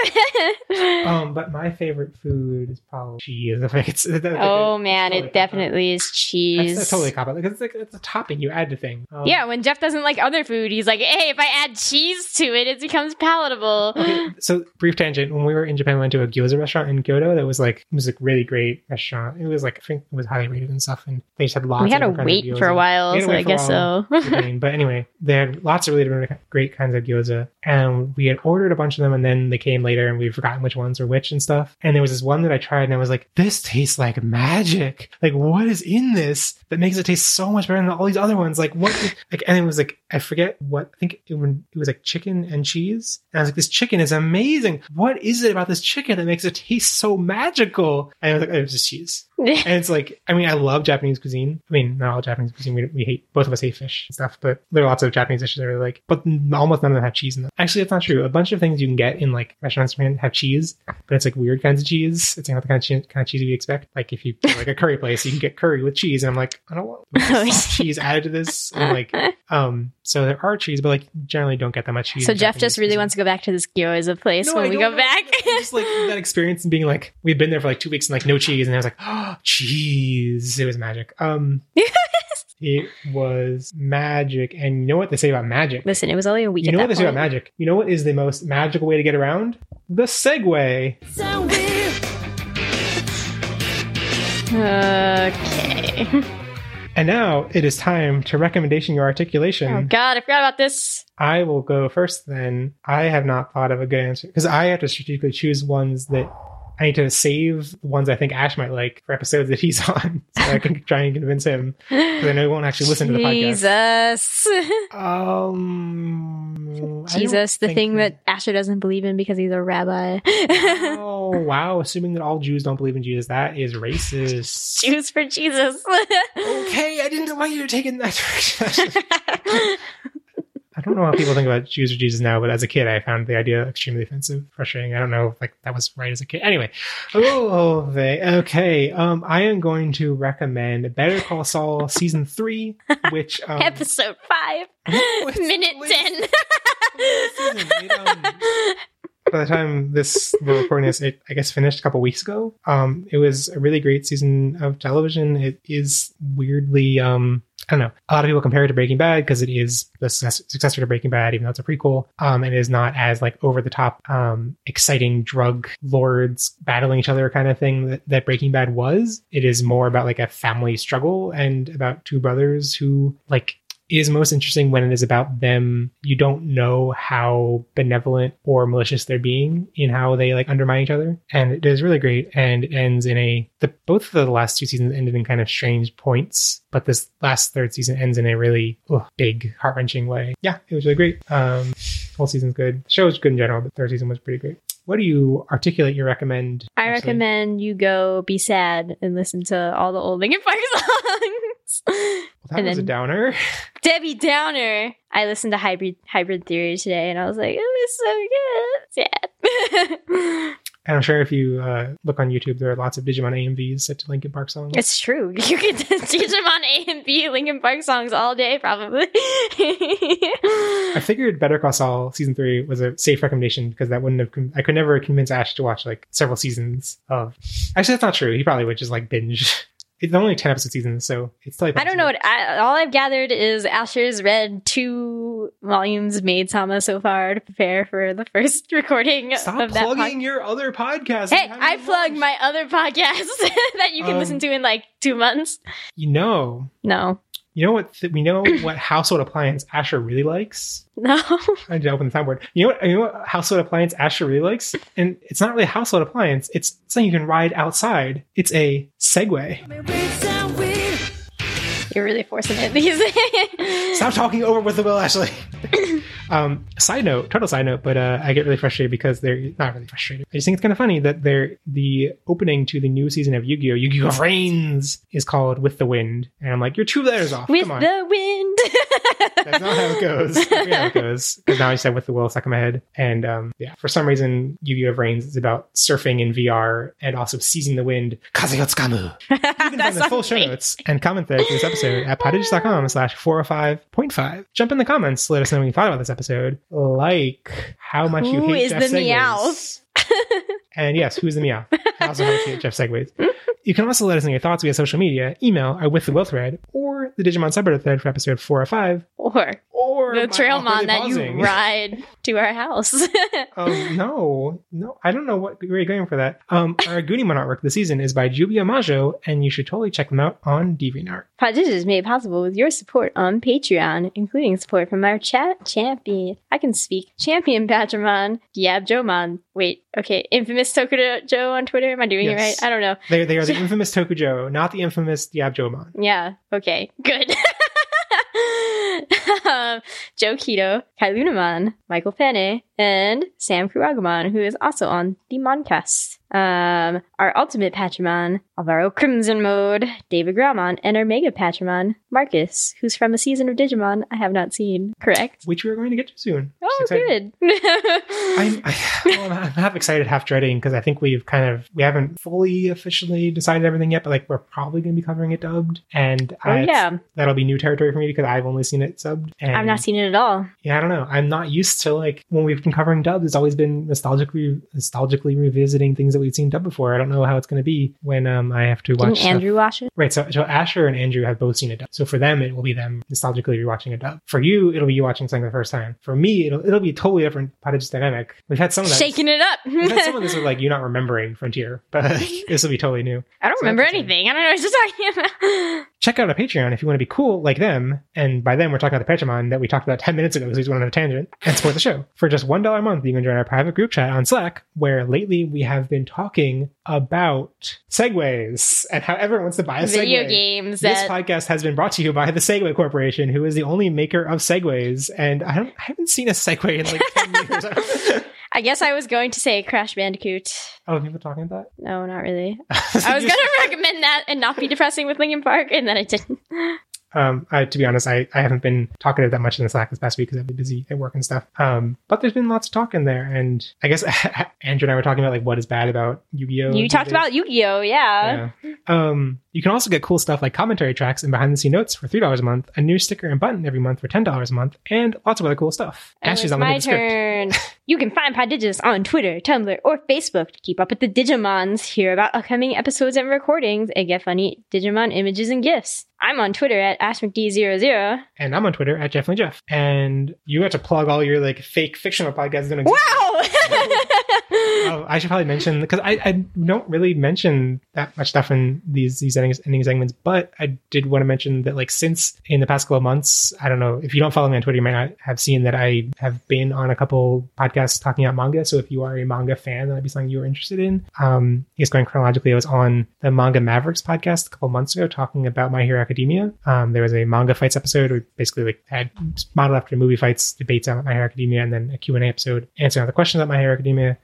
Yes. um, but my favorite food is probably cheese. I think it's, Oh man, totally it definitely is That's, cheese. that's totally a cop out because it's like it's a topping you add to thing. Um, Yeah, when Jeff doesn't like other food, he's like, hey, if I add cheese to it, it becomes palatable. Okay, so brief tangent. When we were in Japan, we went to a gyoza restaurant in Kyoto. That was like it was a really great restaurant. It was like I think it was highly rated and stuff, and they just had lots. We had to of different kinds wait of for a gyoza. while, We had to so wait I for a guess while. so. I mean, but anyway, they had lots of really different great kinds of gyoza, and we had ordered a bunch of them, and then they came later, and we'd forgotten which ones were which and stuff. And there was this one that I tried, and I was like, "This tastes like magic! Like, what is in this that makes it taste so much better than all these other ones? Like, what?" is-" Like, and it was like I forget what I think it, it was like chicken and cheese, and I was like, "This chicken is amazing! What is it about this chicken that makes it taste so magical?" And I was like, "Oh, "It was just cheese." And it's like, I mean, I love Japanese cuisine. I mean, not all Japanese cuisine. We, we hate, both of us hate fish and stuff, but there are lots of Japanese dishes I really like. But almost none of them have cheese in them. Actually, that's not true. A bunch of things you can get in like restaurants in Japan have cheese, but it's like weird kinds of cheese. It's not the kind of, che- kind of cheese we expect. Like if you go to, like a curry place, you can get curry with cheese. And I'm like, I don't want soft cheese added to this. And like, um, so there are cheese, but like generally don't get that much cheese. So in Jeff Japanese just really cuisine. wants to go back to this gyoza place No, when I we don't go know. back. Just like that experience and being like, we'd been there for like two weeks and like no cheese, and I was like, oh, cheese. It was magic. Um, it was magic, and you know what they say about magic? Listen, it was only a week. You at know what that they say about point. magic? You know what is the most magical way to get around? The Segway. Okay. And now it is time to recommendation your articulation. Oh God, I forgot about this. I will go first then. I have not thought of a good answer because I have to strategically choose ones that I need to save the ones I think Ash might like for episodes that he's on so I can try and convince him because I know he won't actually listen to the podcast. Jesus. Um, I don't Jesus, the think thing that Asher doesn't believe in because he's a rabbi. Oh, wow. Assuming that all Jews don't believe in Jesus, that is racist. Jews for Jesus. Okay, I didn't want you to take it in that direction. I don't know how people think about Jews or Jesus now, but as a kid, I found the idea extremely offensive, frustrating. I don't know if like that was right as a kid. Anyway, oh, they, okay. Um, I am going to recommend Better Call Saul season three, which um, Episode five, it's minute late- ten. season. It, um, by the time this we're recording this, it I guess finished a couple weeks ago. Um, it was a really great season of television. It is weirdly, um, I don't know. A lot of people compare it to Breaking Bad because it is the success- successor to Breaking Bad, even though it's a prequel. Um, and it is not as like over the top, um, exciting drug lords battling each other kind of thing that, that Breaking Bad was. It is more about like a family struggle and about two brothers who like. Is most interesting when it is about them. You don't know how benevolent or malicious they're being in how they like undermine each other. And it is really great. And it ends in a, the both of the last two seasons ended in kind of strange points, but this last third season ends in a really ugh, big, heart wrenching way. Yeah, it was really great. Um, whole season's good. The show was good in general, but third season was pretty great. what do you articulate your recommend? I Ashley? recommend you go be sad and listen to all the old Linkin Park songs. Well, that and was then- a downer. Debbie Downer. I listened to Hybrid Hybrid Theory today, and I was like, it was so good. Sad. And I'm sure if you uh, look on YouTube, there are lots of Digimon A M Vs set to Linkin Park songs. It's true. You can Digimon A and B Linkin Park songs all day, probably. I figured Better Call Saul season three was a safe recommendation because that wouldn't have. Con- I could never convince Ash to watch like several seasons of. Actually, that's not true. He probably would just like binge. It's only ten episode seasons, so it's like I don't know what. I, all I've gathered is Asher's read two volumes of Maid Sama so far to prepare for the first recording Stop of that plugging podcast. your other podcasts. Hey, You haven't I watched. plugged my other podcast that you can Um, listen to in like two months. You know, No. you know what? Th- we know what household appliance Asher really likes. No. I need to open the soundboard. You know what? You know what household appliance Asher really likes, and it's not really a household appliance. It's something you can ride outside. It's a Segway. You're really forcing it these days. Stop talking over with the Will, Ashley. um, side note, total side note, but uh, I get really frustrated because they're not really frustrated. I just think it's kind of funny that they're the opening to the new season of Yu-Gi-Oh! Yu-Gi-Oh! Reigns is called With the Wind, and I'm like, you're two letters off. With Come on. the wind. That's not how it goes. I forget how it goes. Because now I said With the Will stuck in my head. And um, yeah, for some reason, Yu-Gi-Oh! Reigns is about surfing in V R and also seizing the wind. Kaze o tsukamu. You can find That's the full show great. notes and comment there to this episode at podigious.com slash 405.5. Jump in the comments. Let us know what you thought about this episode. Like how much you Who hate is Jeff the Segways. And yes, who's the meow? And also how much you hate Jeff Segways. You can also let us know your thoughts via social media, email our With the Will thread, or the Digimon subreddit thread for episode four oh five. Or Or the by Trailmon awkwardly that pausing. you ride to our house. Um, no, no, I don't know what where you're going for that. Um, our Goonimon artwork this season is by Jubia Majo, and you should totally check them out on DeviantArt. Poddigit is made possible with your support on Patreon, including support from our chat champion. I can speak. Champion Patramon, Diabjomon. Wait, okay. Infamous Tokujo on Twitter. Am I doing Yes. it right? I don't know. They they are the infamous Tokujo, not the infamous Diabjomon. Yeah, okay. Good. um, Joe Keto, Kailunamon, Michael Penne, and Sam Kuagamon, who is also on the Moncast. Um, our ultimate Patramon, Alvaro Crimson Mode, David Graumon, and our mega Patramon, Marcus, who's from a season of Digimon I have not seen. Correct? Which we are going to get to soon. Oh, Just excited. good. I'm, I, well, I'm, I'm half excited, half dreading because I think we've kind of we haven't fully officially decided everything yet, but like we're probably going to be covering it dubbed, and Oh, I, yeah. that'll be new territory for me because I've only seen it subbed. And I've not seen it at all. Yeah, I don't know. I'm not used to like when we've been covering dubs. It's always been nostalgically nostalgically revisiting things that we've seen dubbed before. I don't know how it's going to be when um I have to watch. Didn't stuff. Andrew watch it? Right, so so Asher and Andrew have both seen a dub. So for them, it will be them nostalgically rewatching a dub. For you, it'll be you watching something the first time. For me, it'll it'll be a totally different Poddigis dynamic. We've had some of that. Shaking it up. We've had some of this with like you not remembering Frontier, but like, this will be totally new. I don't So remember that's exciting. anything. I don't know what you're talking about. Check out our Patreon if you want to be cool like them. And by them, we're talking about the Patreon that we talked about ten minutes ago because we just went on a tangent and support the show. For just one dollar a month, you can join our private group chat on Slack, where lately we have been talking about Segways and how everyone wants to buy a Video Segway. games This that podcast has been brought to you by the Segway Corporation, who is the only maker of Segways. And I don't, I haven't seen a Segway in like ten years. I guess I was going to say Crash Bandicoot. Oh, people talking about No, not really. that? I was going to recommend that and not be depressing with Linkin Park, and then I didn't. Um, I, to be honest, I, I haven't been talkative that much in the Slack this past week because I've been busy at work and stuff. Um, but there's been lots of talk in there, and I guess Andrew and I were talking about like what is bad about Yu-Gi-Oh. You these talked days. about Yu-Gi-Oh, yeah. Yeah. Um, you can also get cool stuff like commentary tracks and behind the scene notes for three dollars a month, a new sticker and button every month for ten dollars a month, and lots of other cool stuff. And Ashley's it's on the my script. turn. You can find Poddigis on Twitter, Tumblr, or Facebook to keep up with the Digimons, hear about upcoming episodes and recordings, and get funny Digimon images and GIFs. I'm on Twitter at ash m c d zero zero. And I'm on Twitter at Jeffly Jeff. And you have to plug all your like fake fictional podcasts. That don't exist. Wow! Oh, I should probably mention because I, I don't really mention that much stuff in these these ending, ending segments, but I did want to mention that like since in the past couple of months, I don't know if you don't follow me on Twitter, you might not have seen that I have been on a couple podcasts talking about manga. So if you are a manga fan, that might be something you were interested in. Um, I guess going chronologically, I was on the Manga Mavericks podcast a couple months ago talking about My Hero Academia. Um, there was a manga fights episode where we basically like had modeled after movie fights debates on My Hero Academia, and then a Q and A episode answering all the questions about My Hero Academia. Um,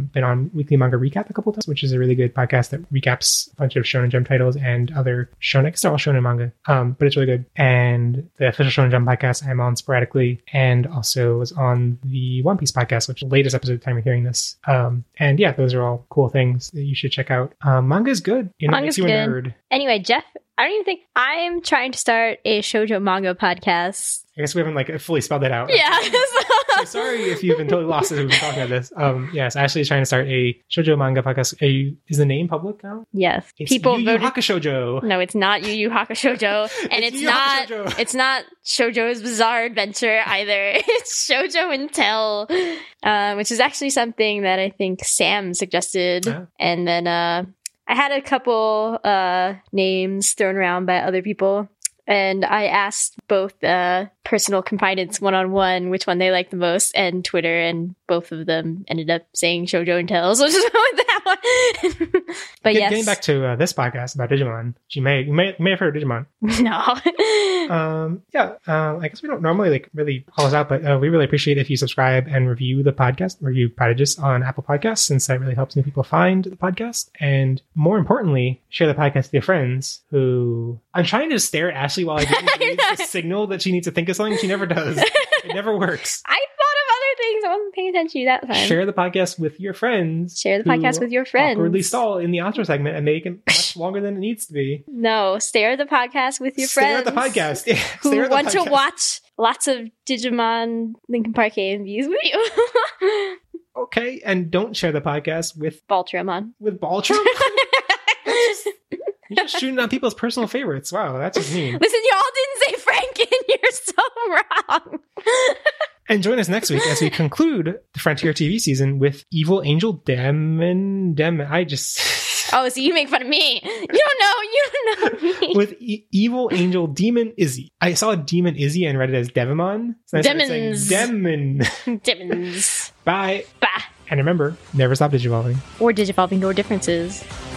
um, been on Weekly Manga Recap a couple of times, which is a really good podcast that recaps a bunch of Shonen Jump titles and other Shonen, I guess they're all Shonen manga, um, but it's really good. And the official Shonen Jump podcast I'm on sporadically, and also was on the One Piece podcast, which is the latest episode of the time you're hearing this. Um, and yeah, those are all cool things that you should check out. Um, manga is good. You know, it makes Manga's you a good. nerd. Anyway, Jeff, I don't even think I'm trying to start a shoujo manga podcast. I guess we haven't like fully spelled that out. Yeah. So sorry if you've been totally lost as we've been talking about this. Um, yes, Ashley is trying to start a shoujo manga podcast. Are you, is the name public now? Yes. It's People Yu Yu voted. Hakushojo. No, it's not Yu Yu Hakushojo, and It's it's, Yu Yu not. Hakushojo. It's not Shoujo's Bizarre Adventure either. It's Shoujo and Tell, uh, which is actually something that I think Sam suggested, Yeah. and then uh, I had a couple uh, names thrown around by other people. And I asked both uh, Personal Confidence one-on-one which one they liked the most, and Twitter, and both of them ended up saying Shoujo and Tell, so I'll just go with that one. But Get- yes. Getting back to uh, this podcast about Digimon, you may, you may, you may have heard of Digimon. No. Um, yeah, uh, I guess we don't normally like really call us out, but uh, we really appreciate if you subscribe and review the podcast, review Prodigious on Apple Podcasts, since that really helps new people find the podcast. And more importantly, share the podcast with your friends who... I'm trying to stare at Ashley while I do this to signal that she needs to think of something. She never does. It never works. I thought of other things. I wasn't paying attention to you that time. Share the podcast with your friends. Share the who podcast with your friends. Awkwardly stall in the outro segment and make it much longer than it needs to be. No, stare the podcast with your Stare friends. at the podcast. Yeah, Who stare at the want to podcast. watch lots of Digimon Linkin Park A M Vs with you. Okay, and don't share the podcast with Baltramon. with Baltrum. You're just shooting on people's personal favorites. Wow, that's just mean. Listen, y'all didn't say Franken. You're so wrong. And join us next week as we conclude the Frontier T V season with Evil Angel Demon. Demon. I just. Oh, so you make fun of me. You don't know. You don't know me. With e- Evil Angel Demon Izzy. I saw Demon Izzy and read it as Devimon. So I started saying Demons. Demon. Demons. Bye. Bah. And remember, never stop digivolving. Or Digivolving Door Differences.